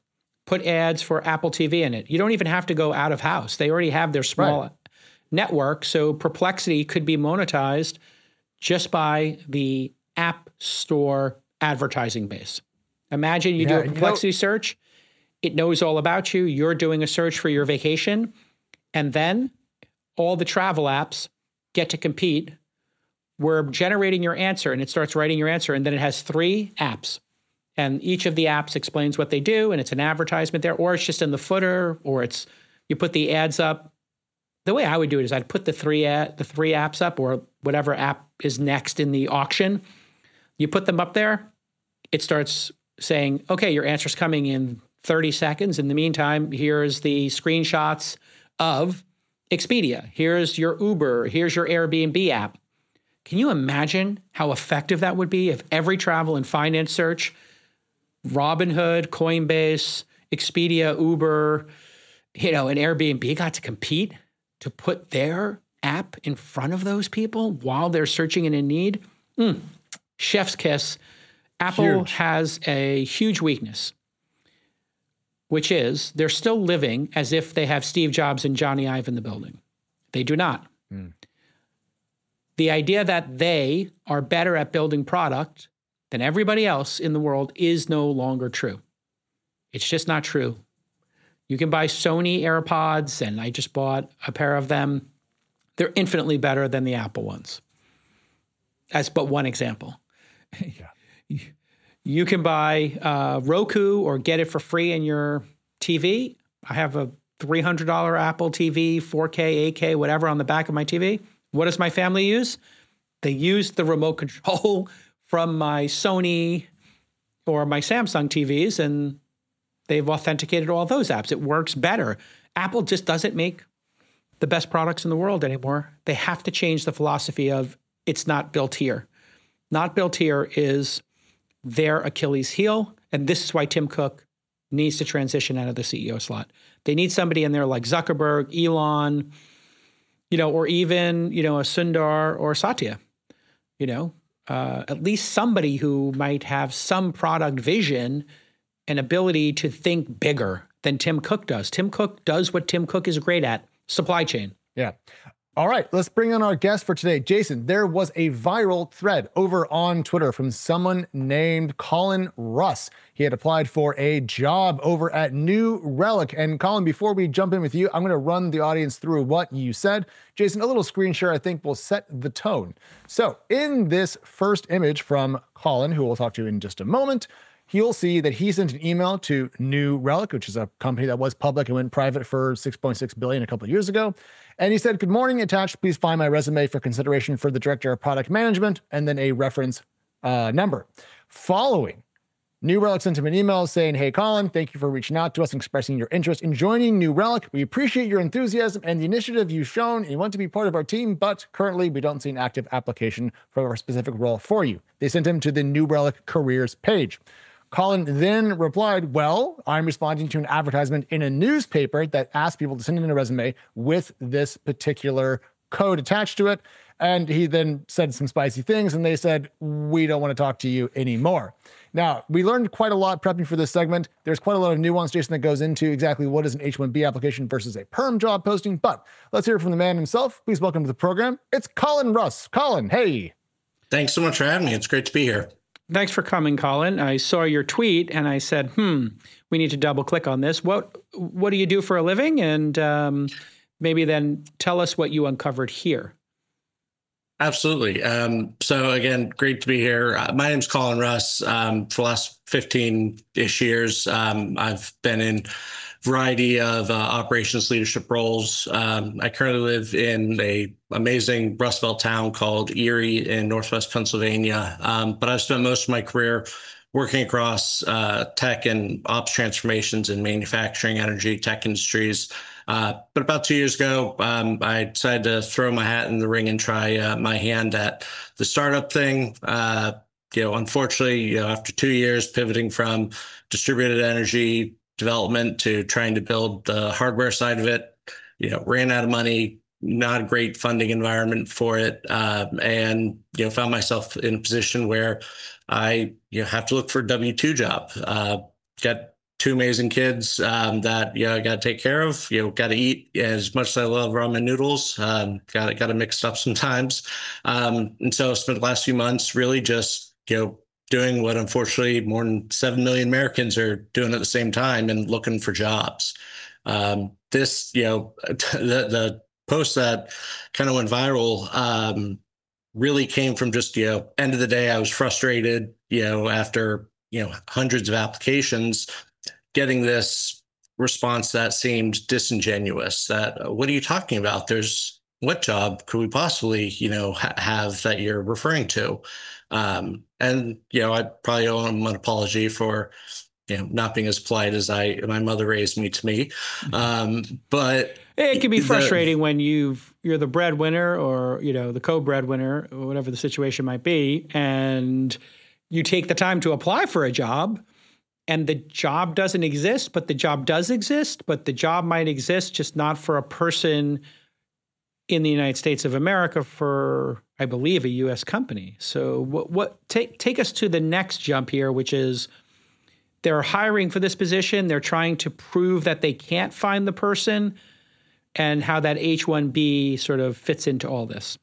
put ads for Apple T V in it. You don't even have to go out of house. They already have their small right. network. So Perplexity could be monetized just by the App Store advertising base. Imagine you yeah, do a Perplexity you know, search. It knows all about you. You're doing a search for your vacation. And then all the travel apps get to compete. We're generating your answer, and it starts writing your answer. And then it has three apps. And each of the apps explains what they do, and it's an advertisement there, or it's just in the footer, or it's you put the ads up. The way I would do it is I'd put the three ad, the three apps up, or whatever app is next in the auction. You put them up there. It starts saying, okay, your answer's coming in thirty seconds. In the meantime, here's the screenshots of Expedia. Here's your Uber. Here's your Airbnb app. Can you imagine how effective that would be if every travel and finance search, Robinhood, Coinbase, Expedia, Uber, you know, and Airbnb got to compete to put their app in front of those people while they're searching and in need? Mm. Chef's kiss. Apple huge. has a huge weakness, which is they're still living as if they have Steve Jobs and Johnny Ive in the building. They do not. Mm. The idea that they are better at building product than everybody else in the world is no longer true. It's just not true. You can buy Sony AirPods, and I just bought a pair of them. They're infinitely better than the Apple ones. That's but one example. Yeah. You can buy uh, Roku or get it for free in your T V. I have a three hundred dollars Apple T V, four K, eight K, whatever on the back of my T V. What does my family use? They use the remote control from my Sony or my Samsung T Vs, and they've authenticated all those apps. It works better. Apple just doesn't make the best products in the world anymore. They have to change the philosophy of it's not built here. Not built here is their Achilles heel, and this is why Tim Cook needs to transition out of the C E O slot. They need somebody in there like Zuckerberg, Elon, you know, or even, you know, a Sundar or Satya, you know, uh, at least somebody who might have some product vision and ability to think bigger than Tim Cook does. Tim Cook does what Tim Cook is great at, supply chain. Yeah. All right, let's bring on our guest for today. Jason, there was a viral thread over on Twitter from someone named Colin Russ. He had applied for a job over at New Relic. And Colin, before we jump in with you, I'm going to run the audience through what you said. Jason, a little screen share, I think, will set the tone. So in this first image from Colin, who we'll talk to in just a moment, you'll see that he sent an email to New Relic, which is a company that was public and went private for six point six billion dollars a couple of years ago. And he said, good morning, attached, please find my resume for consideration for the director of product management, and then a reference uh, number. Following, New Relic sent him an email saying, hey, Colin, thank you for reaching out to us and expressing your interest in joining New Relic. We appreciate your enthusiasm and the initiative you've shown and you want to be part of our team, but currently we don't see an active application for a specific role for you. They sent him to the New Relic careers page. Colin then replied, well, I'm responding to an advertisement in a newspaper that asked people to send in a resume with this particular code attached to it. And he then said some spicy things, and they said, we don't want to talk to you anymore. Now, we learned quite a lot prepping for this segment. There's quite a lot of nuance, Jason, that goes into exactly what is an H one B application versus a perm job posting. But let's hear from the man himself. Please welcome to the program. It's Colin Russ. Colin, hey. Thanks so much for having me. It's great to be here. Thanks for coming, Colin. I saw your tweet and I said, hmm, we need to double click on this. What what do you do for a living? And um, maybe then tell us what you uncovered here. Absolutely. Um, so again, great to be here. Uh, my name's Colin Russ. Um, for the last fifteen-ish years, um, I've been in variety of uh, operations leadership roles. Um, I currently live in a amazing Rust Belt town called Erie in Northwest Pennsylvania. Um, but I've spent most of my career working across uh, tech and ops transformations in manufacturing, energy, tech industries. Uh, but about two years ago, um, I decided to throw my hat in the ring and try uh, my hand at the startup thing. Uh, you know, unfortunately, you know, after two years pivoting from distributed energy development to trying to build the hardware side of it, you know, ran out of money, not a great funding environment for it. Um, and, you know, found myself in a position where I, you know, have to look for a W two job. Uh, got two amazing kids um, that you know, I got to take care of. You know, got to eat. As much as I love ramen noodles, um, got to got to mix it up sometimes. Um, and so I spent the last few months really just you know doing what unfortunately more than seven million Americans are doing at the same time and looking for jobs. Um, this you know the the post that kind of went viral. Um, really came from just, you know, end of the day, I was frustrated, you know, after, you know, hundreds of applications, getting this response that seemed disingenuous, that, uh, what are you talking about? There's, what job could we possibly, you know, ha- have that you're referring to? Um, and, you know, I probably owe him an apology for, you know, not being as polite as I, my mother raised me to me. Um, but it can be the, frustrating when you've, you're the breadwinner or, you know, the co-breadwinner or whatever the situation might be. And you take the time to apply for a job and the job doesn't exist, but the job does exist, but the job might exist just not for a person in the United States of America, for, I believe, a U S company. So what, what take, take us to the next jump here, which is, they're hiring for this position. They're trying to prove that they can't find the person, and how that H one B sort of fits into all this.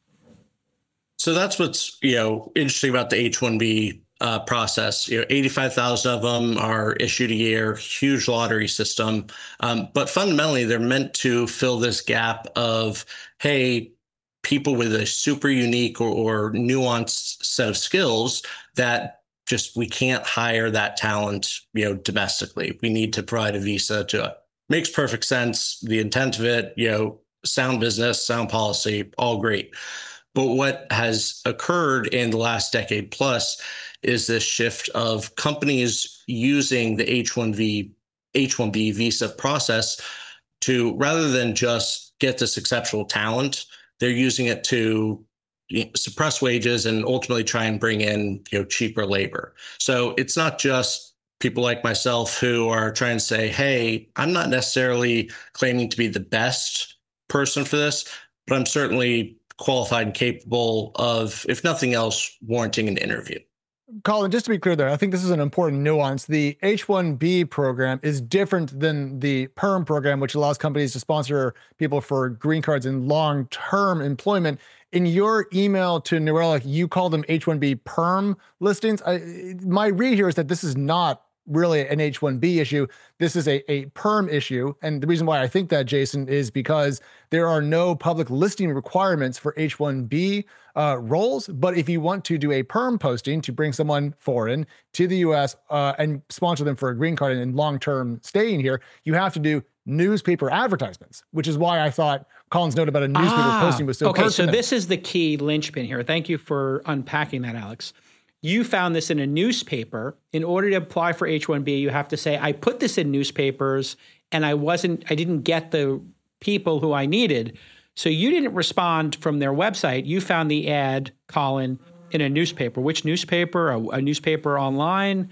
So that's what's, you know, interesting about the H one B uh, process. You know, eighty-five thousand of them are issued a year, huge lottery system. Um, but fundamentally, they're meant to fill this gap of, hey, people with a super unique or, or nuanced set of skills that just we can't hire that talent, you know, domestically. We need to provide a visa to it. Makes perfect sense. The intent of it, you know, sound business, sound policy, all great. But what has occurred in the last decade plus is this shift of companies using the H one B H one B visa process to, rather than just get this exceptional talent, they're using it to you know, suppress wages and ultimately try and bring in you know cheaper labor. So it's not just people like myself who are trying to say, hey, I'm not necessarily claiming to be the best person for this, but I'm certainly qualified and capable of, if nothing else, warranting an interview. Colin, just to be clear there, I think this is an important nuance. The H one B program is different than the PERM program, which allows companies to sponsor people for green cards and long-term employment. In your email to New Relic, you call them H one B PERM listings. I, my read here is that this is not really an H one B issue. This is a, a PERM issue. And the reason why I think that, Jason, is because there are no public listing requirements for H one B uh, roles. But if you want to do a PERM posting to bring someone foreign to the U S uh, and sponsor them for a green card and long-term staying here, you have to do newspaper advertisements, which is why I thought Colin's note about a newspaper ah, posting was so okay, pertinent. So this is the key linchpin here. Thank you for unpacking that, Alex. You found this in a newspaper. In order to apply for H one B, you have to say, I put this in newspapers and I wasn't, I didn't get the people who I needed. So you didn't respond from their website. You found the ad, Colin, in a newspaper. Which newspaper? A, a newspaper online?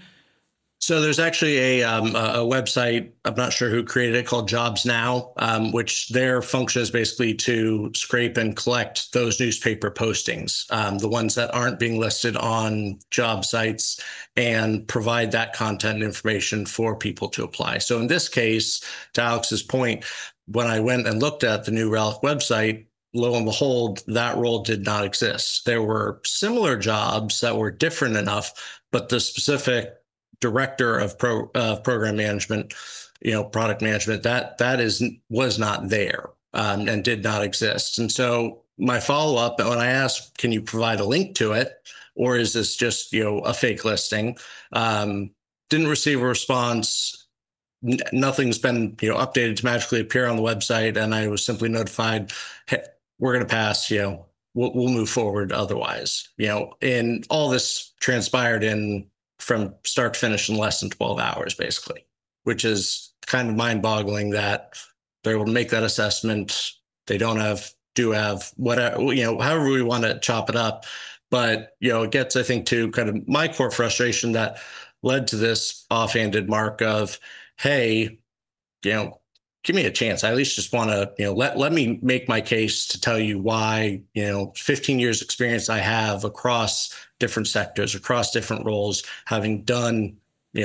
So there's actually a, um, a website, I'm not sure who created it, called Jobs Now, um, which their function is basically to scrape and collect those newspaper postings, um, the ones that aren't being listed on job sites, and provide that content and information for people to apply. So in this case, to Alex's point, when I went and looked at the New Relic website, lo and behold, that role did not exist. There were similar jobs that were different enough, but the specific director of pro, uh, program management, you know, product management, that that is was not there um, and did not exist. And so my follow up, when I asked, can you provide a link to it, or is this just you know a fake listing? Um, didn't receive a response. N- nothing's been you know updated to magically appear on the website, and I was simply notified, hey, we're going to pass. You know, we'll, we'll move forward otherwise. You know, and all this transpired in. From start to finish in less than twelve hours, basically, which is kind of mind boggling that they're able to make that assessment. They don't have, do have, whatever, you know, however we want to chop it up. But, you know, it gets, I think, to kind of my core frustration that led to this offhanded mark of, hey, you know, give me a chance. I at least just want to, you know, let, let me make my case to tell you why, you know, fifteen years experience I have across different sectors, across different roles, having done, you know,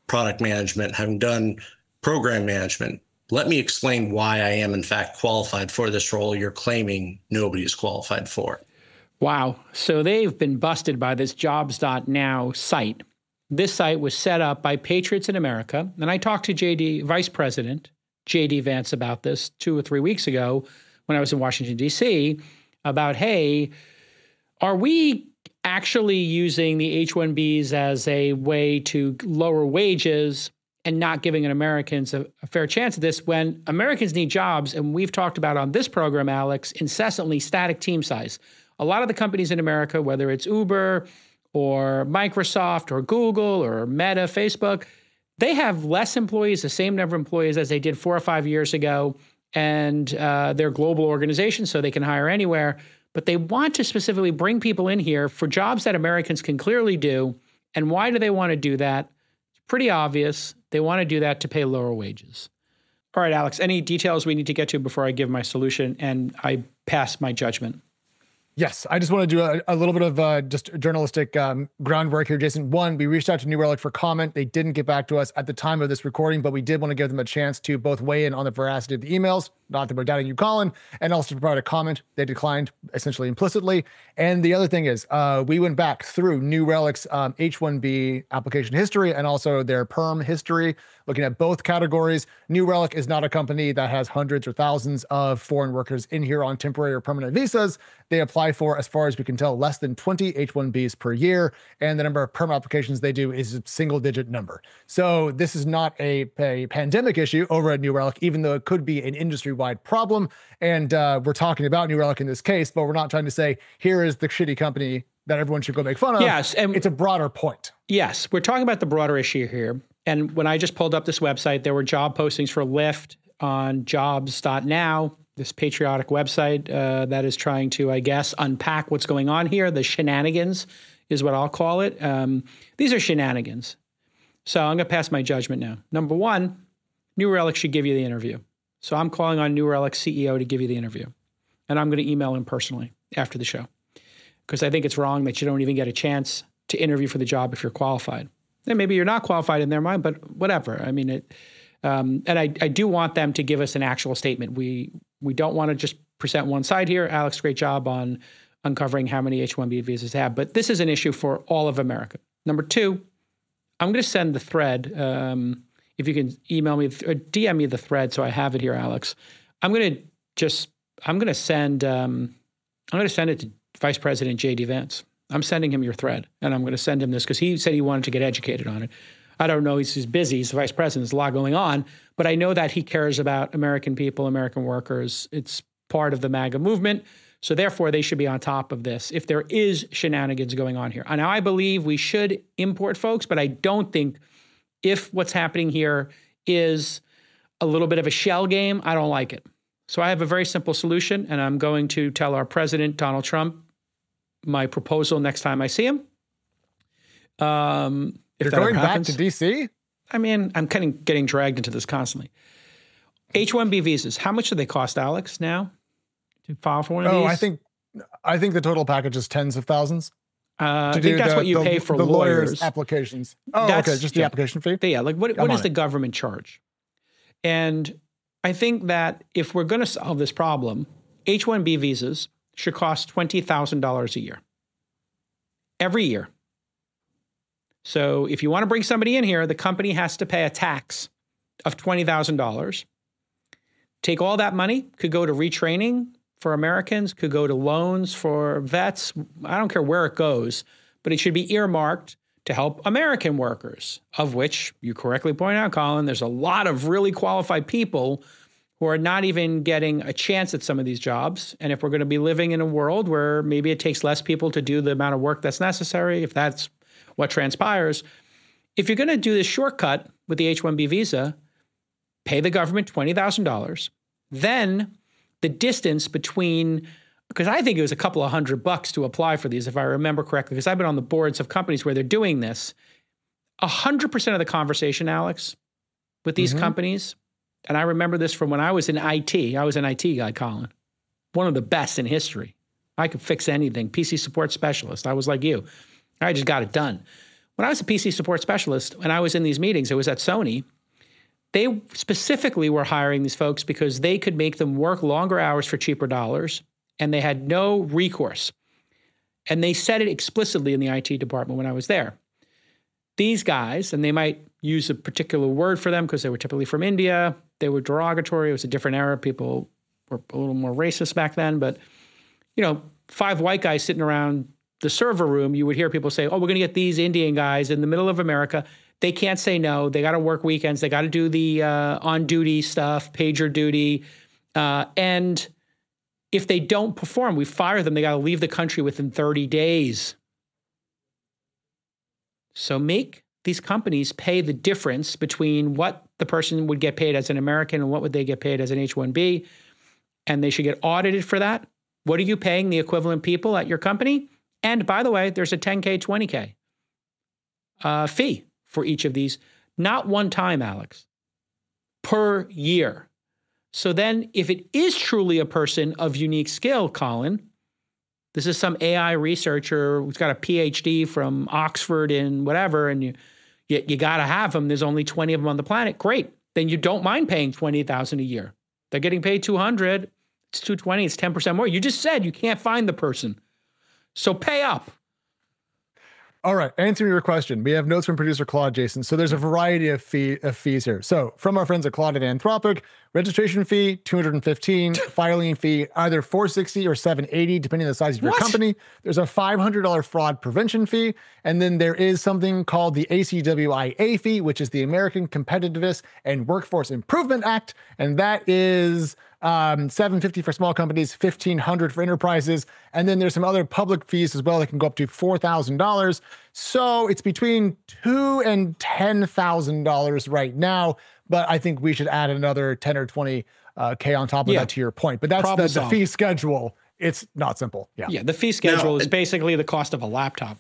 product management, having done program management. Let me explain why I am, in fact, qualified for this role you're claiming nobody is qualified for. Wow. So they've been busted by this jobs dot now site. This site was set up by Patriots in America. And I talked to J D, Vice President J D Vance, about this two or three weeks ago when I was in Washington, D C, about, hey, are we actually using the H one Bs as a way to lower wages and not giving Americans a, a fair chance at this when Americans need jobs? And we've talked about on this program, Alex, incessantly static team size. A lot of the companies in America, whether it's Uber or Microsoft or Google or Meta, Facebook, they have less employees, the same number of employees as they did four or five years ago. And uh, they're global organizations, so they can hire anywhere. But they want to specifically bring people in here for jobs that Americans can clearly do. And why do they want to do that? It's pretty obvious. They want to do that to pay lower wages. All right, Alex, any details we need to get to before I give my solution and I pass my judgment? Yes, I just want to do a, a little bit of uh, just journalistic um, groundwork here, Jason. One, we reached out to New Relic for comment. They didn't get back to us at the time of this recording, but we did want to give them a chance to both weigh in on the veracity of the emails, not that we're doubting you, Colin, and also to provide a comment. They declined essentially implicitly. And the other thing is, uh, we went back through New Relic's um, H one B application history and also their perm history, looking at both categories. New Relic is not a company that has hundreds or thousands of foreign workers in here on temporary or permanent visas. They apply for, as far as we can tell, less than twenty H one Bs per year. And the number of perm applications they do is a single digit number. So this is not a, a pandemic issue over at New Relic, even though it could be an industry-wide problem. And uh, we're talking about New Relic in this case, but we're not trying to say, here is the shitty company that everyone should go make fun of. Yes. And it's a broader point. Yes. We're talking about the broader issue here. And when I just pulled up this website, there were job postings for Lyft on jobs dot now, this patriotic website uh, that is trying to, I guess, unpack what's going on here. The shenanigans is what I'll call it. Um, these are shenanigans. So I'm going to pass my judgment now. Number one, New Relic should give you the interview. So I'm calling on New Relic's C E O to give you the interview. And I'm going to email him personally after the show because I think it's wrong that you don't even get a chance to interview for the job if you're qualified. And maybe you're not qualified in their mind, but whatever. I mean, it, um, and I, I do want them to give us an actual statement. We we don't want to just present one side here. Alex, great job on uncovering how many H one B visas they have. But this is an issue for all of America. Number two, I'm going to send the thread. Um, if you can email me or D M me the thread so I have it here, Alex. I'm going to just, I'm going to send, um, I'm going to send it to Vice President J D Vance. I'm sending him your thread, and I'm going to send him this because he said he wanted to get educated on it. I don't know. He's, he's busy. He's the vice president. There's a lot going on. But I know that he cares about American people, American workers. It's part of the MAGA movement. So therefore, they should be on top of this if there is shenanigans going on here. And now I believe we should import folks, but I don't think if what's happening here is a little bit of a shell game, I don't like it. So I have a very simple solution, and I'm going to tell our president, Donald Trump, my proposal next time I see him. Um, if You're going back to D C? I mean, I'm kind of getting dragged into this constantly. H one B visas, how much do they cost, Alex, now to file for one of oh, these? Oh, I think I think the total package is tens of thousands. Uh, I think that's the, what you the, pay for the lawyers. lawyers' applications. Oh, that's, okay, just the yeah. application fee? Yeah, like what, what I'm does the government charge? And I think that if we're going to solve this problem, H one B visas should cost twenty thousand dollars a year. Every year. So if you want to bring somebody in here, the company has to pay a tax of twenty thousand dollars. Take all that money, could go to retraining for Americans, could go to loans for vets. I don't care where it goes, but it should be earmarked to help American workers, of which you correctly point out, Colin, there's a lot of really qualified people who are not even getting a chance at some of these jobs. And if we're going to be living in a world where maybe it takes less people to do the amount of work that's necessary, if that's what transpires, if you're going to do this shortcut with the H one B visa, pay the government twenty thousand dollars. Then the distance between, because I think it was a couple of hundred bucks to apply for these, if I remember correctly, because I've been on the boards of companies where they're doing this. one hundred percent of the conversation, Alex, with these mm-hmm. companies, and I remember this from when I was in I T. I was an I T guy, Colin. One of the best in history. I could fix anything. P C support specialist. I was like you. I just got it done. when I was a P C support specialist, when I was in these meetings, it was at Sony. They specifically were hiring these folks because they could make them work longer hours for cheaper dollars, and they had no recourse. And they said it explicitly in the I T department when I was there. These guys, and they might use a particular word for them because they were typically from India, they were derogatory. It was a different era. People were a little more racist back then. But, you know, five white guys sitting around the server room, you would hear people say, oh, we're going to get these Indian guys in the middle of America. They can't say no. They got to work weekends. They got to do the uh, on-duty stuff, pager duty. Uh, and if they don't perform, we fire them. They got to leave the country within thirty days. So make these companies pay the difference between what the person would get paid as an American and what would they get paid as an H one B. And they should get audited for that. What are you paying the equivalent people at your company? And by the way, there's a ten K, twenty K uh, fee for each of these. Not one time, Alex, per year. So then if it is truly a person of unique skill, Colin, this is some A I researcher who's got a P H D from Oxford in whatever, and you you, you got to have them. There's only twenty of them on the planet. Great. Then you don't mind paying twenty thousand dollars a year. They're getting paid two hundred dollars. It's two hundred twenty dollars. It's ten percent more. You just said you can't find the person. So pay up. All right, answering your question, we have notes from producer Claude, Jason. So there's a variety of, fee, of fees here. So from our friends at Claude at Anthropic, registration fee, two hundred fifteen dollars, filing fee, either four hundred sixty dollars or seven hundred eighty dollars, depending on the size of your What? company. There's a five hundred dollars fraud prevention fee. And then there is something called the A C W I A fee, which is the American Competitiveness and Workforce Improvement Act. And that is um, seven hundred fifty dollars for small companies, fifteen hundred dollars for enterprises. And then there's some other public fees as well that can go up to four thousand dollars. So it's between two thousand dollars and ten thousand dollars right now. But I think we should add another ten or twenty uh, K on top of Yeah. that to your point. But that's Problem the, the solved. fee schedule. It's not simple. Yeah. Yeah, the fee schedule Now, is basically the cost of a laptop.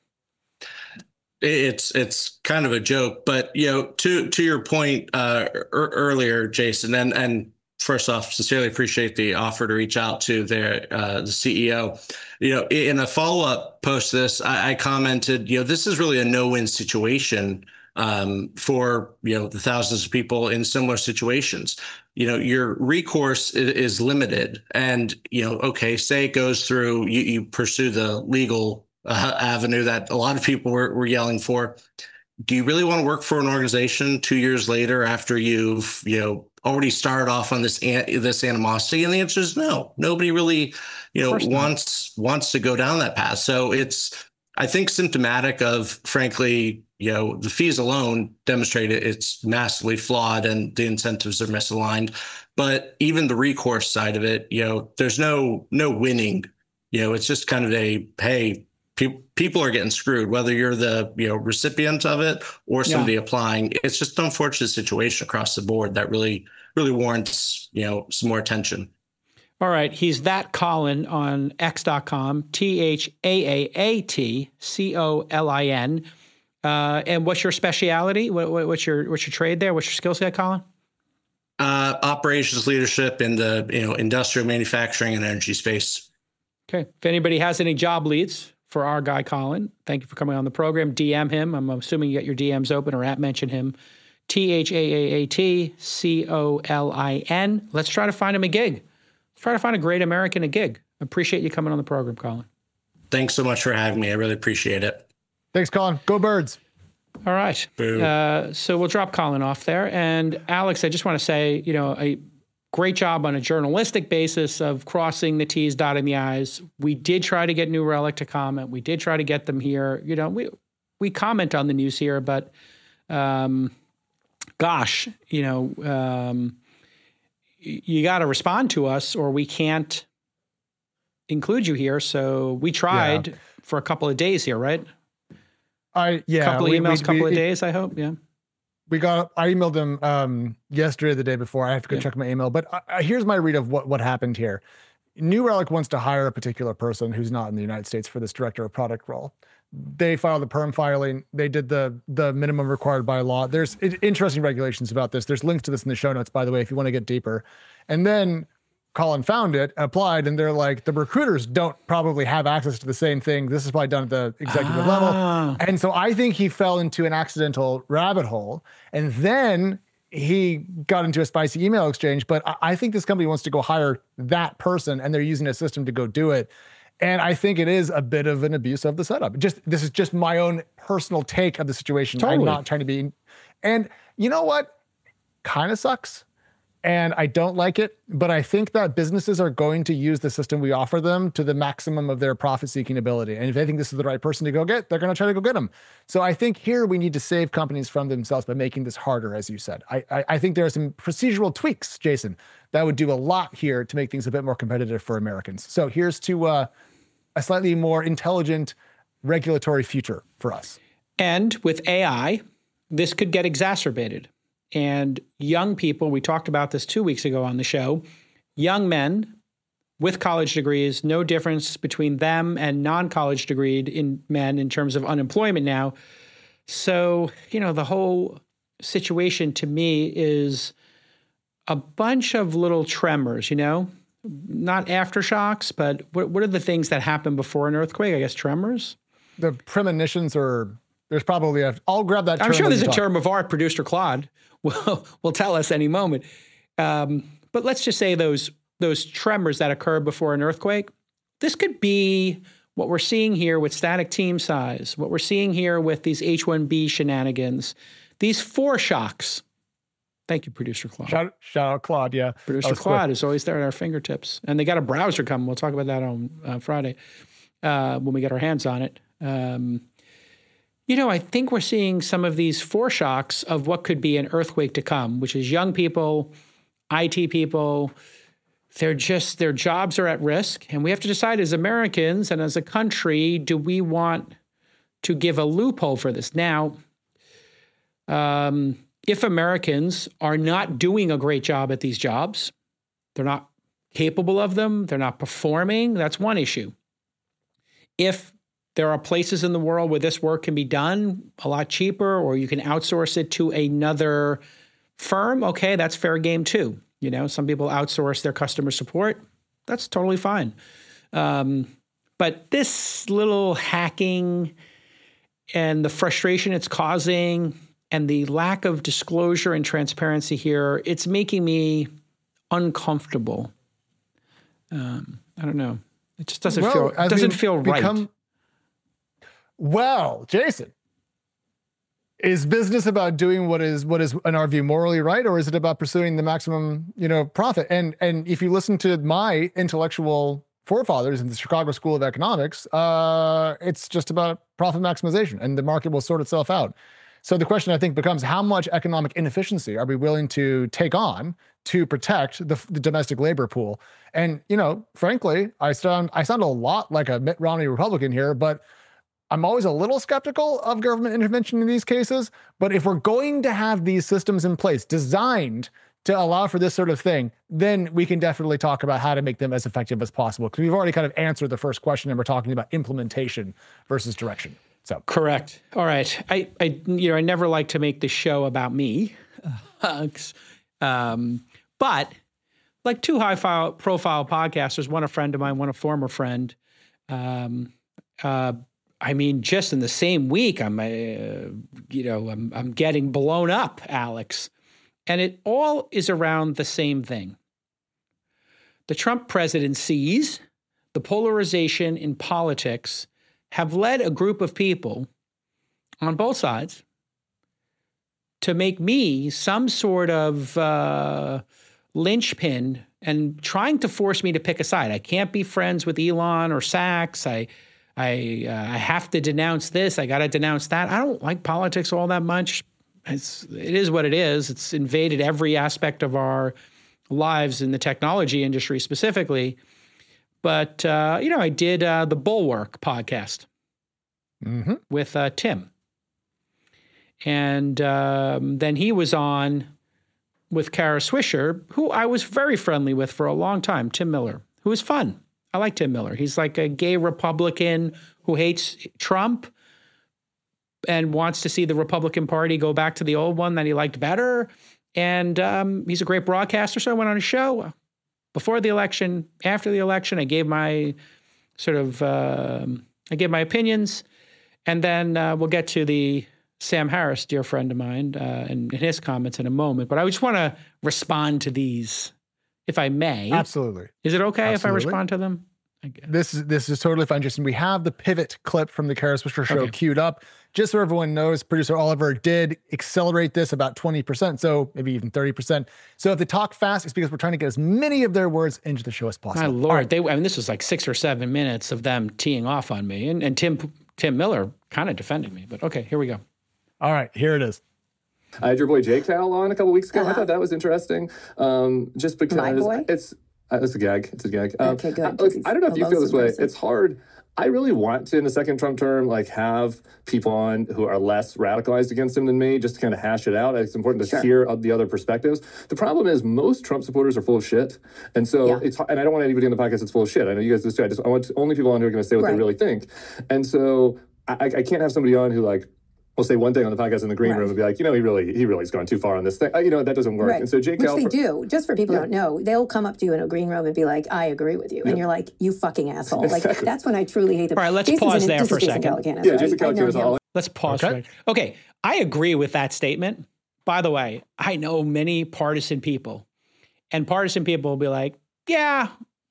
It's it's kind of a joke, but you know, to to your point uh, er, earlier, Jason, and and first off, sincerely appreciate the offer to reach out to their uh, the C E O. You know, in a follow up post to this, I, I commented, you know, this is really a no win situation um, for you know the thousands of people in similar situations. You know, your recourse is, is limited, and you know, okay, say it goes through, you, you pursue the legal Uh, avenue that a lot of people were, were yelling for. Do you really want to work for an organization two years later after you've, you know, already started off on this an, this animosity? And the answer is no. Nobody really, you know, wants wants to go down that path. So it's, I think, symptomatic of, frankly, you know, the fees alone demonstrate it, it's massively flawed and the incentives are misaligned. But even the recourse side of it, you know, there's no no winning. You know, it's just kind of a, hey, people are getting screwed, whether you're the you know recipient of it or somebody yeah. applying. It's just an unfortunate situation across the board that really, really warrants you know some more attention. All right, he's that Colin on X dot com, T H A A A T C O L I N. Uh, and what's your speciality? What, what, what's your what's your trade there? What's your skill set, Colin? Uh, operations leadership in the you know industrial manufacturing and energy space. Okay. If anybody has any job leads for our guy, Colin, thank you for coming on the program. D M him. I'm assuming you got your D Ms open, or at mention him. T H A A A T C O L I N. Let's try to find him a gig. Let's try to find a great American a gig. Appreciate you coming on the program, Colin. Thanks so much for having me. I really appreciate it. Thanks, Colin. Go Birds. All right. Uh, so we'll drop Colin off there. And Alex, I just want to say, you know, a great job on a journalistic basis of crossing the T's, dotting the I's. We did try to get New Relic to comment. We did try to get them here. You know, we we comment on the news here, but um, gosh, you know, um, you got to respond to us or we can't include you here. So we tried yeah. for a couple of days here, right? I yeah, couple of we, emails, we, couple we, of days. I hope. Yeah. We got. I emailed them um, yesterday, the day before. I have to go yeah. check my email. But uh, here's my read of what, what happened here. New Relic wants to hire a particular person who's not in the United States for this director of product role. They filed the perm filing. They did the the minimum required by law. There's interesting regulations about this. There's links to this in the show notes, by the way, if you want to get deeper. And then Colin found it, applied, and they're like, the recruiters don't probably have access to the same thing. This is probably done at the executive Ah. level. And so I think he fell into an accidental rabbit hole. And then he got into a spicy email exchange. But I, I think this company wants to go hire that person, and they're using a system to go do it. And I think it is a bit of an abuse of the setup. Just this is just my own personal take of the situation. Totally. I'm not trying to be. And you know what? Kind of sucks. And I don't like it, but I think that businesses are going to use the system we offer them to the maximum of their profit-seeking ability. And if they think this is the right person to go get, they're going to try to go get them. So I think here we need to save companies from themselves by making this harder, as you said. I, I, I think there are some procedural tweaks, Jason, that would do a lot here to make things a bit more competitive for Americans. So here's to uh, a slightly more intelligent regulatory future for us. And with A I, this could get exacerbated. And young people, we talked about this two weeks ago on the show, young men with college degrees, no difference between them and non-college degreed in men in terms of unemployment now. So, you know, the whole situation to me is a bunch of little tremors, you know, not aftershocks, but what, what are the things that happen before an earthquake? I guess tremors? The premonitions are, there's probably a, I'll grab that term. I'm sure there's a talk. term of art. Producer Claude will, will tell us any moment. Um, but let's just say those, those tremors that occur before an earthquake, this could be what we're seeing here with static team size, what we're seeing here with these H one B shenanigans, these foreshocks. Thank you, Producer Claude. Shout, shout out Claude, yeah. Producer Claude is always there at our fingertips. And they got a browser coming. We'll talk about that on uh, Friday uh, when we get our hands on it. Um, you know, I think we're seeing some of these foreshocks of what could be an earthquake to come, which is young people, I T people. They're just, their jobs are at risk. And we have to decide as Americans and as a country, do we want to give a loophole for this? Now, um, if Americans are not doing a great job at these jobs, they're not capable of them, they're not performing, that's one issue. If there are places in the world where this work can be done a lot cheaper, or you can outsource it to another firm, okay, that's fair game too. You know, some people outsource their customer support. That's totally fine. Um, but this little hacking and the frustration it's causing and the lack of disclosure and transparency here, it's making me uncomfortable. Um, I don't know. It just doesn't well, feel it doesn't feel become, right. Well, Jason, is business about doing what is what is in our view morally right, or is it about pursuing the maximum, you know, profit? And and if you listen to my intellectual forefathers in the Chicago School of Economics, uh, it's just about profit maximization, and the market will sort itself out. So the question, I think, becomes how much economic inefficiency are we willing to take on to protect the, the domestic labor pool? And, you know, frankly, I sound I sound a lot like a Mitt Romney Republican here, but I'm always a little skeptical of government intervention in these cases. But if we're going to have these systems in place designed to allow for this sort of thing, then we can definitely talk about how to make them as effective as possible. Because we've already kind of answered the first question, and we're talking about implementation versus direction. So correct. All right. I, I, you know, I never like to make the show about me, um, but like two high-profile profile podcasters, one a friend of mine, one a former friend. Um, uh, I mean, just in the same week, I'm, uh, you know, I'm, I'm getting blown up, Alex, and it all is around the same thing. The Trump presidencies, the polarization in politics, have led a group of people on both sides to make me some sort of uh, linchpin and trying to force me to pick a side. I can't be friends with Elon or Sachs. I, I, uh, I have to denounce this. I got to denounce that. I don't like politics all that much. It's, it is what it is. It's invaded every aspect of our lives in the technology industry specifically. But, uh, you know, I did uh, the Bulwark podcast mm-hmm. with uh, Tim. And um, then he was on with Kara Swisher, who I was very friendly with for a long time, Tim Miller, who was fun. I like Tim Miller. He's like a gay Republican who hates Trump and wants to see the Republican Party go back to the old one that he liked better. And um, he's a great broadcaster, so I went on his show. before the election, after the election. I gave my sort of, um, I gave my opinions. And then uh, we'll get to the Sam Harris, dear friend of mine, uh, and, and his comments in a moment. But I just want to respond to these, if I may. Absolutely. Is it okay Absolutely. if I respond to them? This is this is totally fine, Jason. We have the pivot clip from the Kara Swisher show okay. queued up. Just so everyone knows, producer Oliver did accelerate this about twenty percent, so maybe even thirty percent. So if they talk fast, it's because we're trying to get as many of their words into the show as possible. My Lord, right. they, I mean, this was like six or seven minutes of them teeing off on me, and, and Tim Tim Miller kind of defending me. But okay, here we go. All right, here it is. I had your boy Jake Cal on a couple weeks ago. Uh-huh. I thought that was interesting, um, just because My boy? it's uh, it's a gag. It's a gag. Um, okay, good. I, look, I don't know if you feel this way. Person. It's hard. I really want to, in the second Trump term, like have people on who are less radicalized against him than me, just to kind of hash it out. It's important to sure. hear the other perspectives. The problem is most Trump supporters are full of shit, and so yeah. it's. And I don't want anybody on the podcast that's full of shit. I know you guys do this too. I just I want only people on who are going to say what right. they really think, and so I, I can't have somebody on who like. We'll say one thing on the podcast in the green right. room and be like, you know, he really, he really's gone too far on this thing. Uh, you know, that doesn't work. Right. And so Jake Which Cal, they do. Just for people yeah. who don't know, they'll come up to you in a green room and be like, I agree with you. And yeah. you're like, you fucking asshole. Exactly. Like, that's when I truly hate them. All right, let's Jason's pause in, there for a Jason second. Calacanis, yeah, right? Jason Calacanis. All let's pause. Okay. For okay. I agree with that statement. By the way, I know many partisan people. And partisan people will be like, yeah,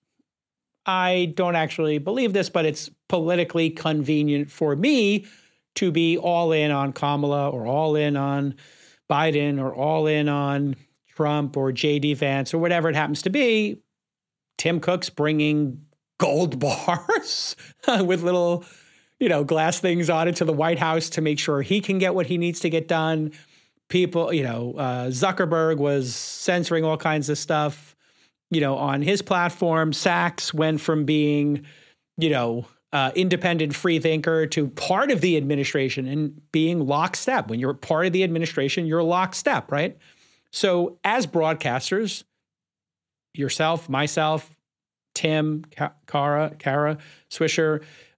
I don't actually believe this, but it's politically convenient for me to be all in on Kamala or all in on Biden or all in on Trump or J D Vance or whatever it happens to be. Tim Cook's bringing gold bars with little, you know, glass things on it to the White House to make sure he can get what he needs to get done. People, you know, uh, Zuckerberg was censoring all kinds of stuff, you know, on his platform. Sachs went from being, you know, Uh, independent free thinker to part of the administration and being lockstep. When you're part of the administration, you're lockstep, right? So as broadcasters, yourself, myself, Tim, Kara, Kara Swisher,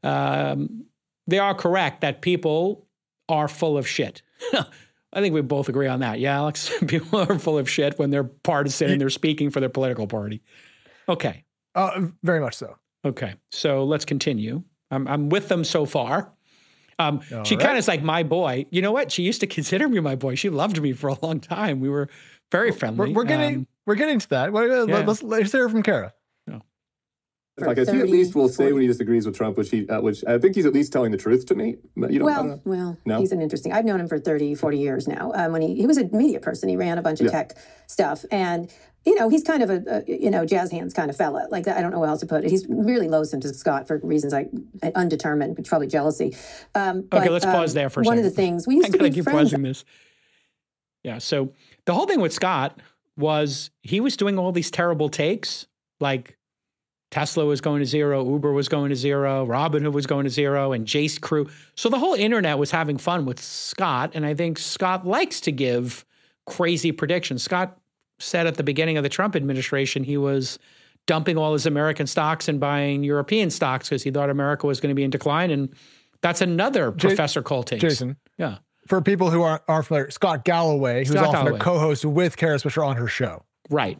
um, they are correct that people are full of shit. I think we both agree on that. Yeah, Alex? People are full of shit when they're partisan and they're speaking for their political party. Okay. Uh, very much so. Okay, so let's continue. I'm I'm with them so far. Um, she right. kind of is like my boy. You know what? She used to consider me my boy. She loved me for a long time. We were very friendly. We're, we're getting um, we're getting to that. Well, yeah. Let's let's hear from Kara. No. Because he at least will say when he disagrees with Trump, which he, uh, which I think he's at least telling the truth to me. You know, well, well, no? He's an interesting. I've known him for thirty, forty years now. Um, when he he was a media person, he ran a bunch of yeah. tech stuff, and you know, he's kind of a, a you know jazz hands kind of fella. Like I don't know how else to put it. He's really loathsome to Scott for reasons like undetermined, probably jealousy. Um, okay, but, let's pause um, there for a one second. One of the things we used I to gotta be keep friends. pausing this. Yeah. So the whole thing with Scott was he was doing all these terrible takes, like Tesla was going to zero, Uber was going to zero, Robinhood was going to zero, and Jace Crew. So the whole internet was having fun with Scott, and I think Scott likes to give crazy predictions. Scott said at the beginning of the Trump administration he was dumping all his American stocks and buying European stocks because he thought America was going to be in decline, and that's another J- Professor Cole takes. Jason. Yeah. For people who aren't, aren't familiar, Scott Galloway, who's often Galloway. a co-host with Kara Swisher on her show. Right.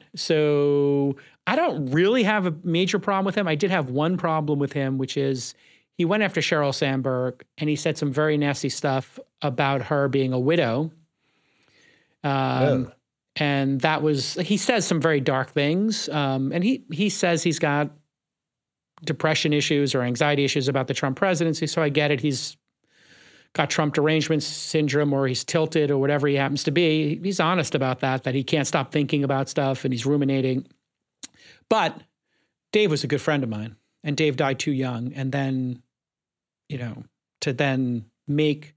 So I don't really have a major problem with him. I did have one problem with him, which is he went after Sheryl Sandberg and he said some very nasty stuff about her being a widow. Um, oh. And that was, he says some very dark things. Um, and he, he says he's got depression issues or anxiety issues about the Trump presidency. So I get it. He's got Trump derangement syndrome or he's tilted or whatever he happens to be. He's honest about that, that he can't stop thinking about stuff and he's ruminating. But Dave was a good friend of mine and Dave died too young. And then, you know, to then make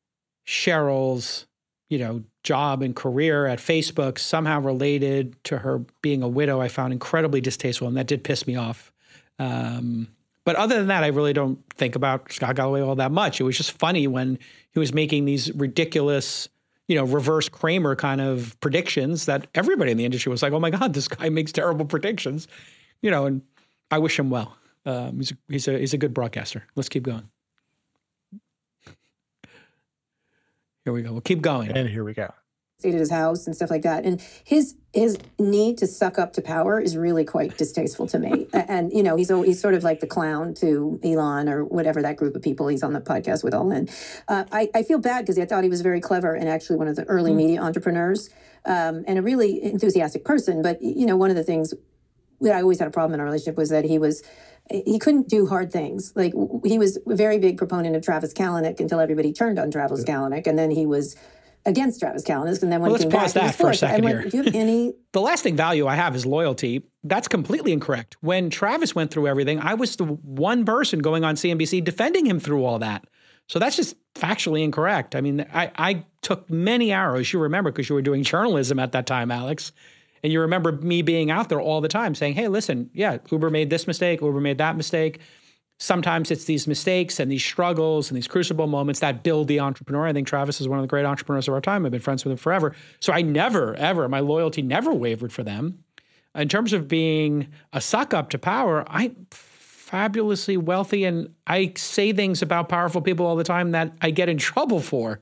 Sheryl's, you know, job and career at Facebook somehow related to her being a widow, I found incredibly distasteful. And that did piss me off. Um, But other than that, I really don't think about Scott Galloway all that much. It was just funny when he was making these ridiculous, you know, reverse Kramer kind of predictions that everybody in the industry was like, oh my God, this guy makes terrible predictions, you know, and I wish him well. Um, he's, a, he's, a, he's a good broadcaster. Let's keep going. Here we go. We'll keep going. And here we go. stayed at his house and stuff like that. And his his need to suck up to power is really quite distasteful to me. And, you know, he's he's sort of like the clown to Elon or whatever that group of people he's on the podcast with all. And uh, I, I feel bad because I thought he was very clever and actually one of the early mm. media entrepreneurs um, and a really enthusiastic person. But, you know, one of the things that I always had a problem in our relationship was that he was he couldn't do hard things. Like he was a very big proponent of Travis Kalanick until everybody turned on Travis yeah. Kalanick. And then he was against Travis Kalanick, and then when well, he came let's pause back, that for a second when, here. Do you have any? The lasting value I have is loyalty. That's completely incorrect. When Travis went through everything, I was the one person going on C N B C defending him through all that. So that's just factually incorrect. I mean, I, I took many arrows. You remember because you were doing journalism at that time, Alex. And you remember me being out there all the time saying, hey, listen, yeah, Uber made this mistake, Uber made that mistake. Sometimes it's these mistakes and these struggles and these crucible moments that build the entrepreneur. I think Travis is one of the great entrepreneurs of our time. I've been friends with him forever. So I never, ever, my loyalty never wavered for them. In terms of being a suck up to power, I'm fabulously wealthy and I say things about powerful people all the time that I get in trouble for.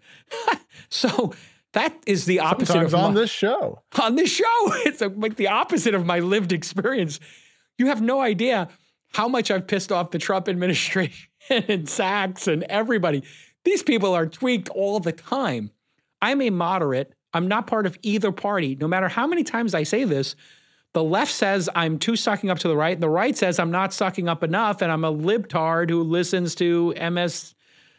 So that is the opposite Sometimes of on my, this show. On this show, it's like the opposite of my lived experience. You have no idea how much I've pissed off the Trump administration and Sachs and everybody. These people are tweaked all the time. I'm a moderate. I'm not part of either party. No matter how many times I say this, the left says I'm too sucking up to the right, and the right says I'm not sucking up enough, and I'm a libtard who listens to M S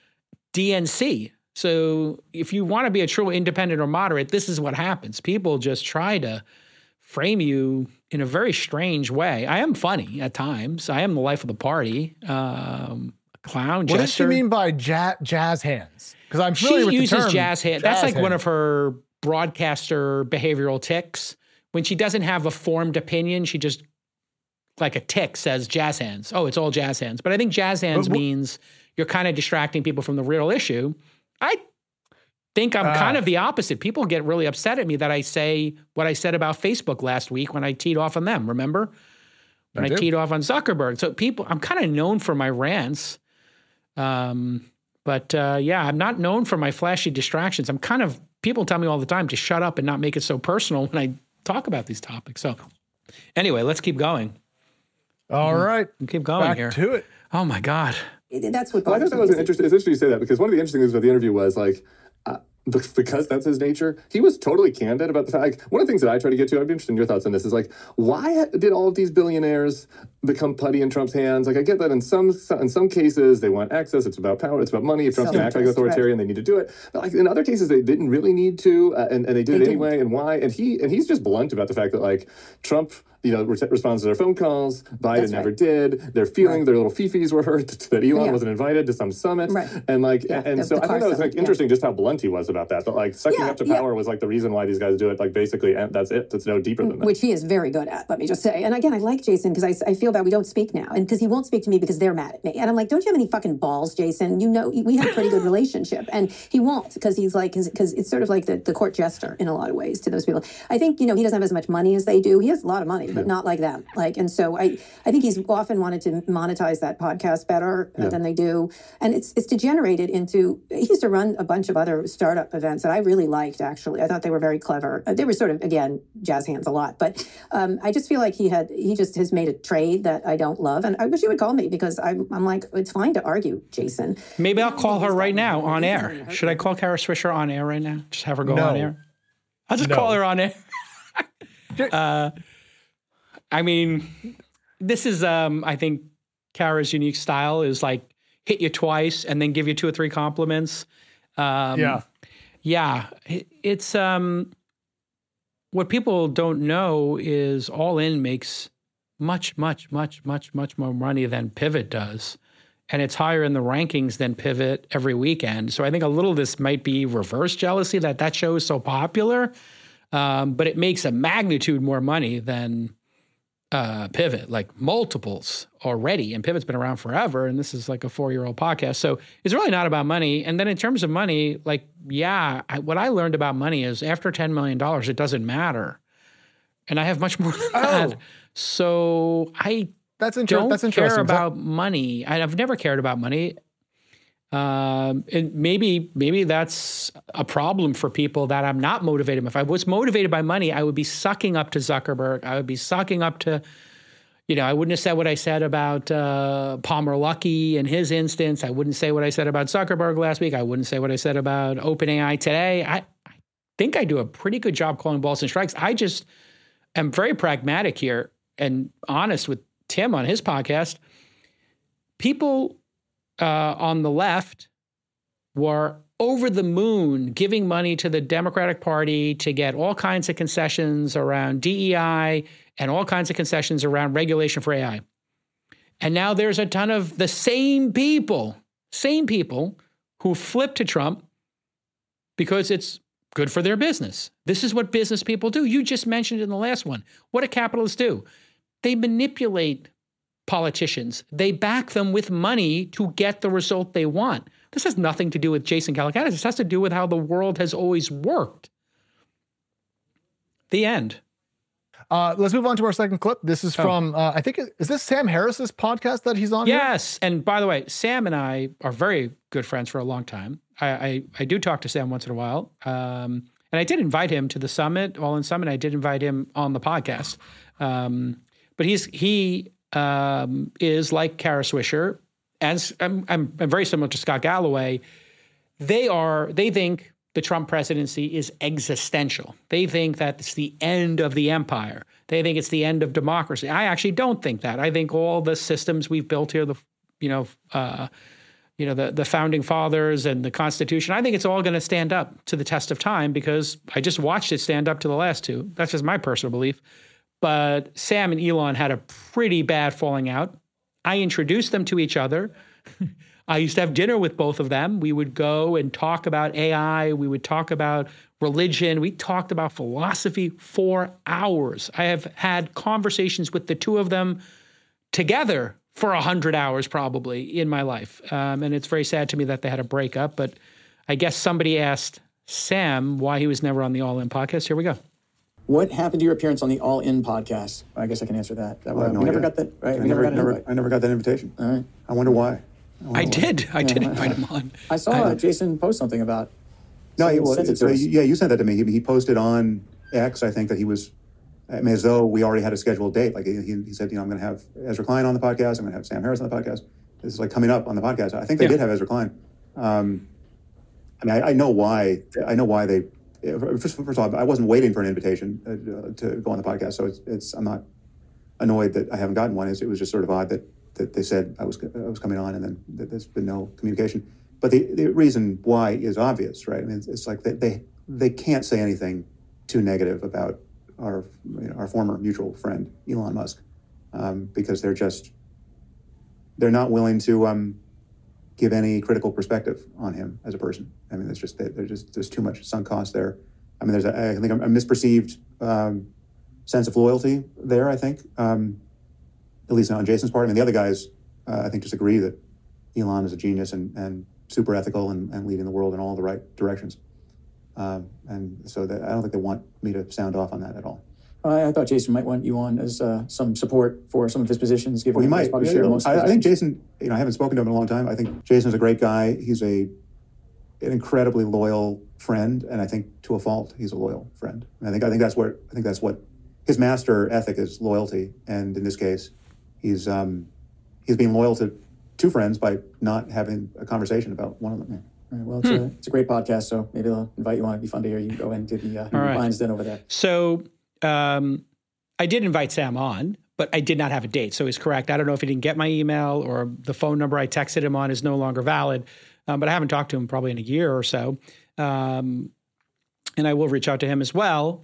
D N C. So if you want to be a true independent or moderate, this is what happens. People just try to frame you in a very strange way. I am funny at times. I am the life of the party. Um, a clown, What jester. does she mean by jazz, jazz hands? Because I'm familiar she with the uses term jazz hands. jazz That's like hands. one of her broadcaster behavioral tics. When she doesn't have a formed opinion, she just, like a tick, says jazz hands. Oh, it's all jazz hands. But I think jazz hands but, but, means you're kind of distracting people from the real issue. I think I'm uh, kind of the opposite. People get really upset at me that I say what I said about Facebook last week when I teed off on them. Remember? When I, I teed off on Zuckerberg. So people, I'm kind of known for my rants. Um, but uh, yeah, I'm not known for my flashy distractions. I'm kind of, people tell me all the time to shut up and not make it so personal when I talk about these topics. So anyway, let's keep going. All mm-hmm. right. We'll keep going Back here. to it. Oh my God. That's what well, I thought that was an interesting, it's interesting you say that because one of the interesting things about the interview was like, uh, because that's his nature, he was totally candid about the fact, like, one of the things that I try to get to, I'd be interested in your thoughts on this, is like, why did all of these billionaires become putty in Trump's hands? Like, I get that in some in some cases, they want access, it's about power, it's about money, if Trump's going to act like an authoritarian, right. They need to do it. But like in other cases, they didn't really need to, uh, and, and they did they it anyway, didn't. And why? And he and he's just blunt about the fact that, like, Trump, you know, re- responds to their phone calls. Biden That's never right. did. They're feeling right. their little fifis were hurt that Elon yeah. wasn't invited to some summit. Right. And like, yeah, and the, so the I thought that was like interesting yeah. just how blunt he was about that. But like sucking yeah, up to power yeah. was like the reason why these guys do it. Like basically, and that's it. That's no deeper than that. Which he is very good at, let me just say. And again, I like Jason because I, I feel bad we don't speak now. And because he won't speak to me because they're mad at me. And I'm like, don't you have any fucking balls, Jason? You know, we have a pretty good relationship. And he won't because he's like, because it's sort of like the, the court jester in a lot of ways to those people. I think, you know, he doesn't have as much money as they do. He has a lot of money, but yeah. not like them. Like, and so I, I think he's often wanted to monetize that podcast better yeah. than they do. And it's it's degenerated into, he used to run a bunch of other startup events that I really liked, actually. I thought they were very clever. Uh, they were sort of, again, jazz hands a lot. But um, I just feel like he had, he just has made a trade that I don't love. And I wish he would call me because I'm, I'm like, it's fine to argue, Jason. Maybe I'll call her right now on air. Should I call Kara Swisher on air right now? Just have her go no. on air? I'll just no. call her on air. uh, I mean, this is, um, I think, Kara's unique style is like hit you twice and then give you two or three compliments. Um, yeah. Yeah. It's, um, what people don't know is All In makes much, much, much, much, much more money than Pivot does. And it's higher in the rankings than Pivot every weekend. So I think a little of this might be reverse jealousy that that show is so popular. Um, but it makes a magnitude more money than uh, Pivot, like multiples already. And Pivot's been around forever, and this is like a four-year-old podcast. So it's really not about money. And then in terms of money, like, yeah, I, what I learned about money is after ten million dollars, it doesn't matter. And I have much more than oh. that. So I that's inter- don't that's care interesting. about money. I, I've never cared about money. Um, and maybe, maybe that's a problem for people that I'm not motivated. If I was motivated by money, I would be sucking up to Zuckerberg. I would be sucking up to, you know, I wouldn't have said what I said about uh, Palmer Luckey in his instance. I wouldn't say what I said about Zuckerberg last week. I wouldn't say what I said about OpenAI today. I, I think I do a pretty good job calling balls and strikes. I just am very pragmatic here and honest with Tim on his podcast. People Uh, on the left were over the moon giving money to the Democratic Party to get all kinds of concessions around D E I and all kinds of concessions around regulation for A I. And now there's a ton of the same people, same people who flip to Trump because it's good for their business. This is what business people do. You just mentioned in the last one. What do capitalists do? They manipulate politicians. They back them with money to get the result they want. This has nothing to do with Jason Calacanis. This has to do with how the world has always worked. The end. Uh, let's move on to our second clip. This is from, oh. uh, I think, is this Sam Harris's podcast that he's on? Yes. Here? And by the way, Sam and I are very good friends for a long time. I, I, I do talk to Sam once in a while. Um, and I did invite him to the summit, All In Summit. I did invite him on the podcast. Um, but he's, he, Um, is like Kara Swisher, and I'm, I'm, I'm very similar to Scott Galloway. They are, they think the Trump presidency is existential. They think that it's the end of the empire. They think it's the end of democracy. I actually don't think that. I think all the systems we've built here, the, you know, uh, you know, the, the founding fathers and the Constitution, I think it's all going to stand up to the test of time because I just watched it stand up to the last two. That's just my personal belief. But Sam and Elon had a pretty bad falling out. I introduced them to each other. I used to have dinner with both of them. We would go and talk about A I. We would talk about religion. We talked about philosophy for hours. I have had conversations with the two of them together for a hundred hours probably in my life. Um, and it's very sad to me that they had a breakup. But I guess somebody asked Sam why he was never on the All In podcast. Here we go. What happened to your appearance on the All In podcast? I guess I can answer that. that well, we no never idea. got that, right? I we never, never, got never, I never got that invitation. All right. I wonder why. I, wonder I why. did. I yeah. did invite him on. I saw I, uh, Jason post something about. No, he, well, sent it so to us. yeah, you sent that to me. He, he posted on X, I think, that he was, I mean, as though we already had a scheduled date. Like he, he said, you know, I'm going to have Ezra Klein on the podcast. I'm going to have Sam Harris on the podcast. This is like coming up on the podcast. I think they Yeah. did have Ezra Klein. Um, I mean, I, I know why. I know why they. First, first of all, I wasn't waiting for an invitation uh, to go on the podcast, so it's, it's. I'm not annoyed that I haven't gotten one. It's, it was just sort of odd that, that they said I was I was coming on, and then there's been no communication. But the, the reason why is obvious, right? I mean, it's, it's like they, they they can't say anything too negative about our you know, our former mutual friend Elon Musk, um, because they're just they're not willing to um, give any critical perspective on him as a person. I mean, it's just there's just there's too much sunk cost there. I mean, there's a, I think a misperceived um, sense of loyalty there. I think, um, at least not on Jason's part. I mean, the other guys, uh, I think, just agree that Elon is a genius and, and super ethical and, and leading the world in all the right directions. Um, and so that, I don't think they want me to sound off on that at all. I, I thought Jason might want you on as uh, some support for some of his positions. Given Well, he that might. he's probably Yeah, shared you know, most I, of I his think Jason, you know, I haven't spoken to him in a long time. I think Jason's a great guy. He's a an incredibly loyal friend, and I think to a fault, he's a loyal friend. And I think I think that's what I think that's what his master ethic is: loyalty. And in this case, he's um, he's being loyal to two friends by not having a conversation about one of them. All right, well, it's, hmm. a, it's a great podcast, so maybe they'll invite you on. It'd be fun to hear you go and do the uh, right. lines then over there. So um, I did invite Sam on, but I did not have a date. So he's correct. I don't know if he didn't get my email or the phone number I texted him on is no longer valid. Um, but I haven't talked to him probably in a year or so. Um, and I will reach out to him as well.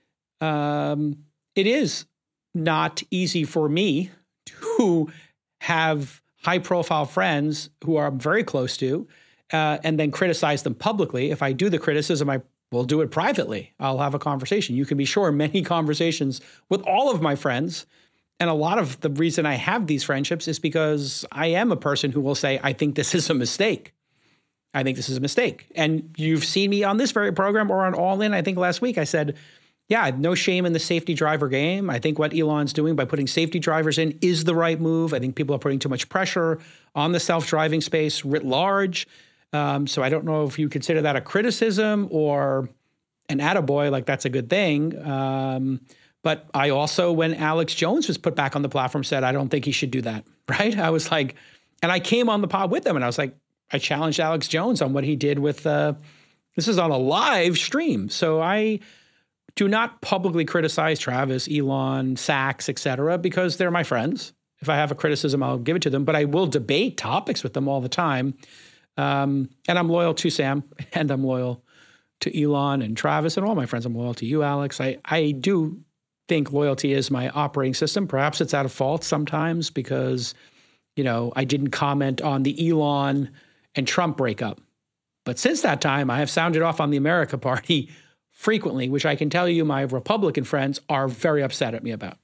Um, it is not easy for me to have high-profile friends who I'm very close to uh, and then criticize them publicly. If I do the criticism, I will do it privately. I'll have a conversation. You can be sure many conversations with all of my friends. And a lot of the reason I have these friendships is because I am a person who will say, I think this is a mistake. I think this is a mistake. And you've seen me on this very program or on All In. I think last week I said, yeah, no shame in the safety driver game. I think what Elon's doing by putting safety drivers in is the right move. I think people are putting too much pressure on the self-driving space writ large. Um, so I don't know if you consider that a criticism or an attaboy, like that's a good thing. Um, but I also, when Alex Jones was put back on the platform, said, I don't think he should do that, right? I was like, and I came on the pod with him and I was like, I challenged Alex Jones on what he did with, uh, this is on a live stream. So I do not publicly criticize Travis, Elon, Sachs, et cetera, because they're my friends. If I have a criticism, I'll give it to them, but I will debate topics with them all the time. Um, and I'm loyal to Sam, and I'm loyal to Elon and Travis and all my friends. I'm loyal to you, Alex. I, I do think loyalty is my operating system. Perhaps it's out of fault sometimes because, you know, I didn't comment on the Elon and Trump breakup. But since that time, I have sounded off on the America Party frequently, which I can tell you my Republican friends are very upset at me about.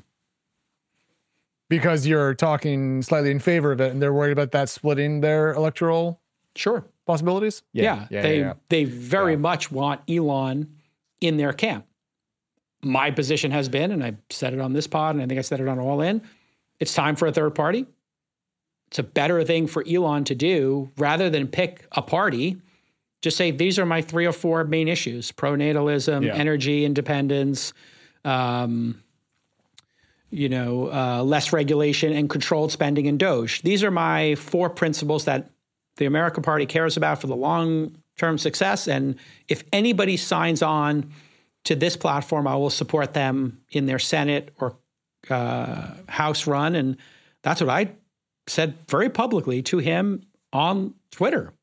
Because you're talking slightly in favor of it and they're worried about that splitting their electoral sure possibilities? Yeah, yeah, yeah they, yeah. they very yeah. much want Elon in their camp. My position has been, and I said it on this pod, and I think I said it on All In, it's time for a third party. It's a better thing for Elon to do rather than pick a party. Just say, these are my three or four main issues: pronatalism, yeah. energy independence, um, you know, uh, less regulation and controlled spending and Doge. These are my four principles that the America Party cares about for the long-term success. And if anybody signs on to this platform, I will support them in their Senate or uh, House run. And that's what I said very publicly to him on Twitter.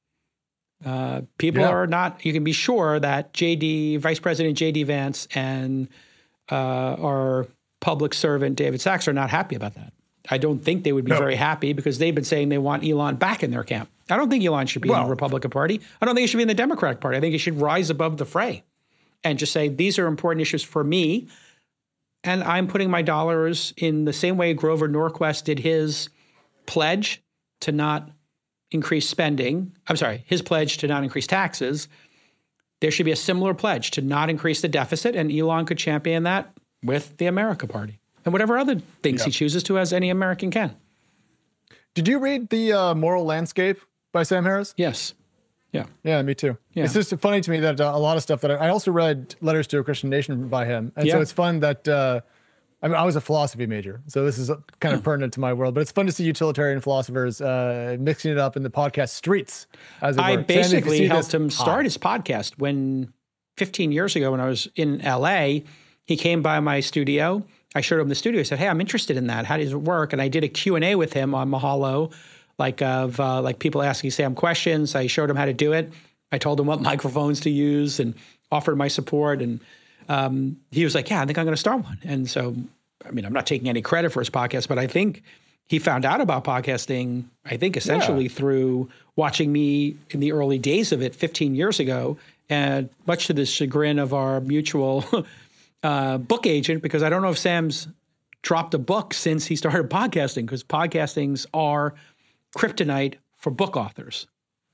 Uh, people yeah. are not, you can be sure that J D, Vice President J D Vance and uh, our public servant David Sachs are not happy about that. I don't think they would be no. very happy because they've been saying they want Elon back in their camp. I don't think Elon should be well, in the Republican Party. I don't think he should be in the Democratic Party. I think he should rise above the fray and just say, these are important issues for me. And I'm putting my dollars in the same way Grover Norquist did his pledge to not increase spending. I'm sorry, his pledge to not increase taxes. There should be a similar pledge to not increase the deficit. And Elon could champion that with the America Party and whatever other things yep. he chooses to, as any American can. Did you read The uh, Moral Landscape by Sam Harris? Yes. Yeah. Yeah, me too. Yeah. It's just funny to me that uh, a lot of stuff that I, I also read Letters to a Christian Nation by him. And yeah. so it's fun that, uh, I mean, I was a philosophy major, so this is kind of pertinent to my world, but it's fun to see utilitarian philosophers uh, mixing it up in the podcast streets, as it I were. basically Sam, helped him start hi. his podcast when fifteen years ago when I was in L A, he came by my studio. I showed him the studio. I said, hey, I'm interested in that. How does it work? And I did a Q and A with him on Mahalo, like of uh, like people asking Sam questions. I showed him how to do it. I told him what microphones to use and offered my support. And um, he was like, yeah, I think I'm going to start one. And so, I mean, I'm not taking any credit for his podcast, but I think he found out about podcasting, I think essentially yeah. through watching me in the early days of it fifteen years ago. And much to the chagrin of our mutual uh, book agent, because I don't know if Sam's dropped a book since he started podcasting, because podcastings are kryptonite for book authors.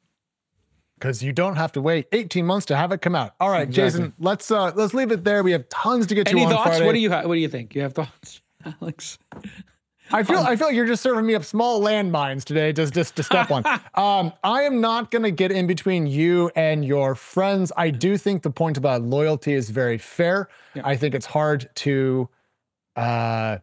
Because you don't have to wait eighteen months to have it come out. All right, exactly. Jason, let's uh, let's leave it there. We have tons to get Any to on thoughts? Friday. What do you ha- What do you think? You have thoughts, Alex? I feel um, I feel like you're just serving me up small landmines today, just just to step on. Um, I am not going to get in between you and your friends. I do think the point about loyalty is very fair. Yeah. I think it's hard to. Uh,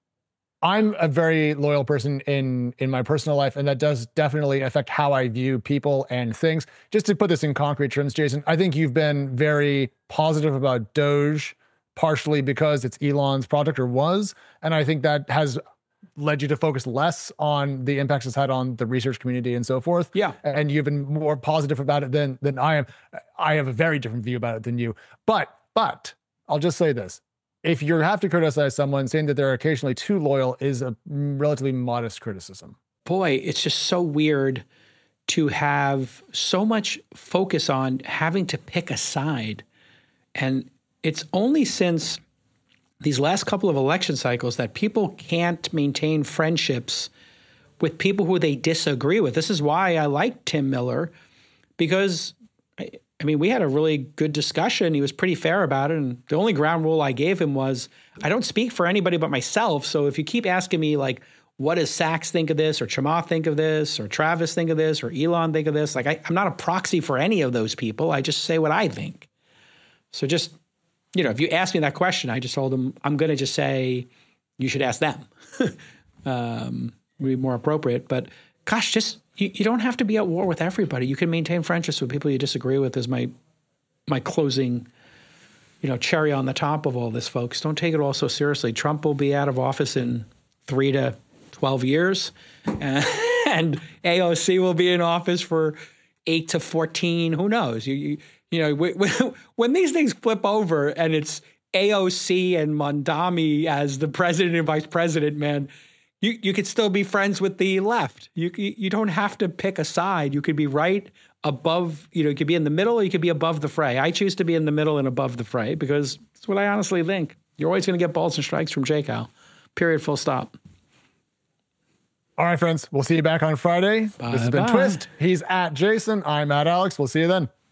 I'm a very loyal person in, in my personal life, and that does definitely affect how I view people and things. Just to put this in concrete terms, Jason, I think you've been very positive about Doge, partially because it's Elon's product, or was, and I think that has led you to focus less on the impacts it's had on the research community and so forth. Yeah. And you've been more positive about it than than I am. I have a very different view about it than you. But, but, I'll just say this. If you have to criticize someone, saying that they're occasionally too loyal is a relatively modest criticism. Boy, it's just so weird to have so much focus on having to pick a side. And it's only since these last couple of election cycles that people can't maintain friendships with people who they disagree with. This is why I like Tim Miller, because I, I mean, we had a really good discussion. He was pretty fair about it. And the only ground rule I gave him was I don't speak for anybody but myself. So if you keep asking me, like, what does Sachs think of this, or Chamath think of this, or Travis think of this, or Elon think of this? Like, I, I'm not a proxy for any of those people. I just say what I think. So just, you know, if you ask me that question, I just told him, I'm going to just say, you should ask them. um, would be more appropriate. But gosh, just, you, you don't have to be at war with everybody. You can maintain friendships with people you disagree with, is my, my closing, you know, cherry on the top of all this, folks. Don't take it all so seriously. Trump will be out of office in three to twelve years, and, and A O C will be in office for eight to fourteen. Who knows? You, you, you know, when, when these things flip over and it's A O C and Mondami as the president and vice president, man, you, you could still be friends with the left. You, you don't have to pick a side. You could be right above, you know, you could be in the middle, or you could be above the fray. I choose to be in the middle and above the fray because it's what I honestly think. You're always going to get balls and strikes from J Cal. Period, full stop. All right, friends. We'll see you back on Friday. Bye, this has been bye. Twist. He's at Jason. I'm at Alex. We'll see you then.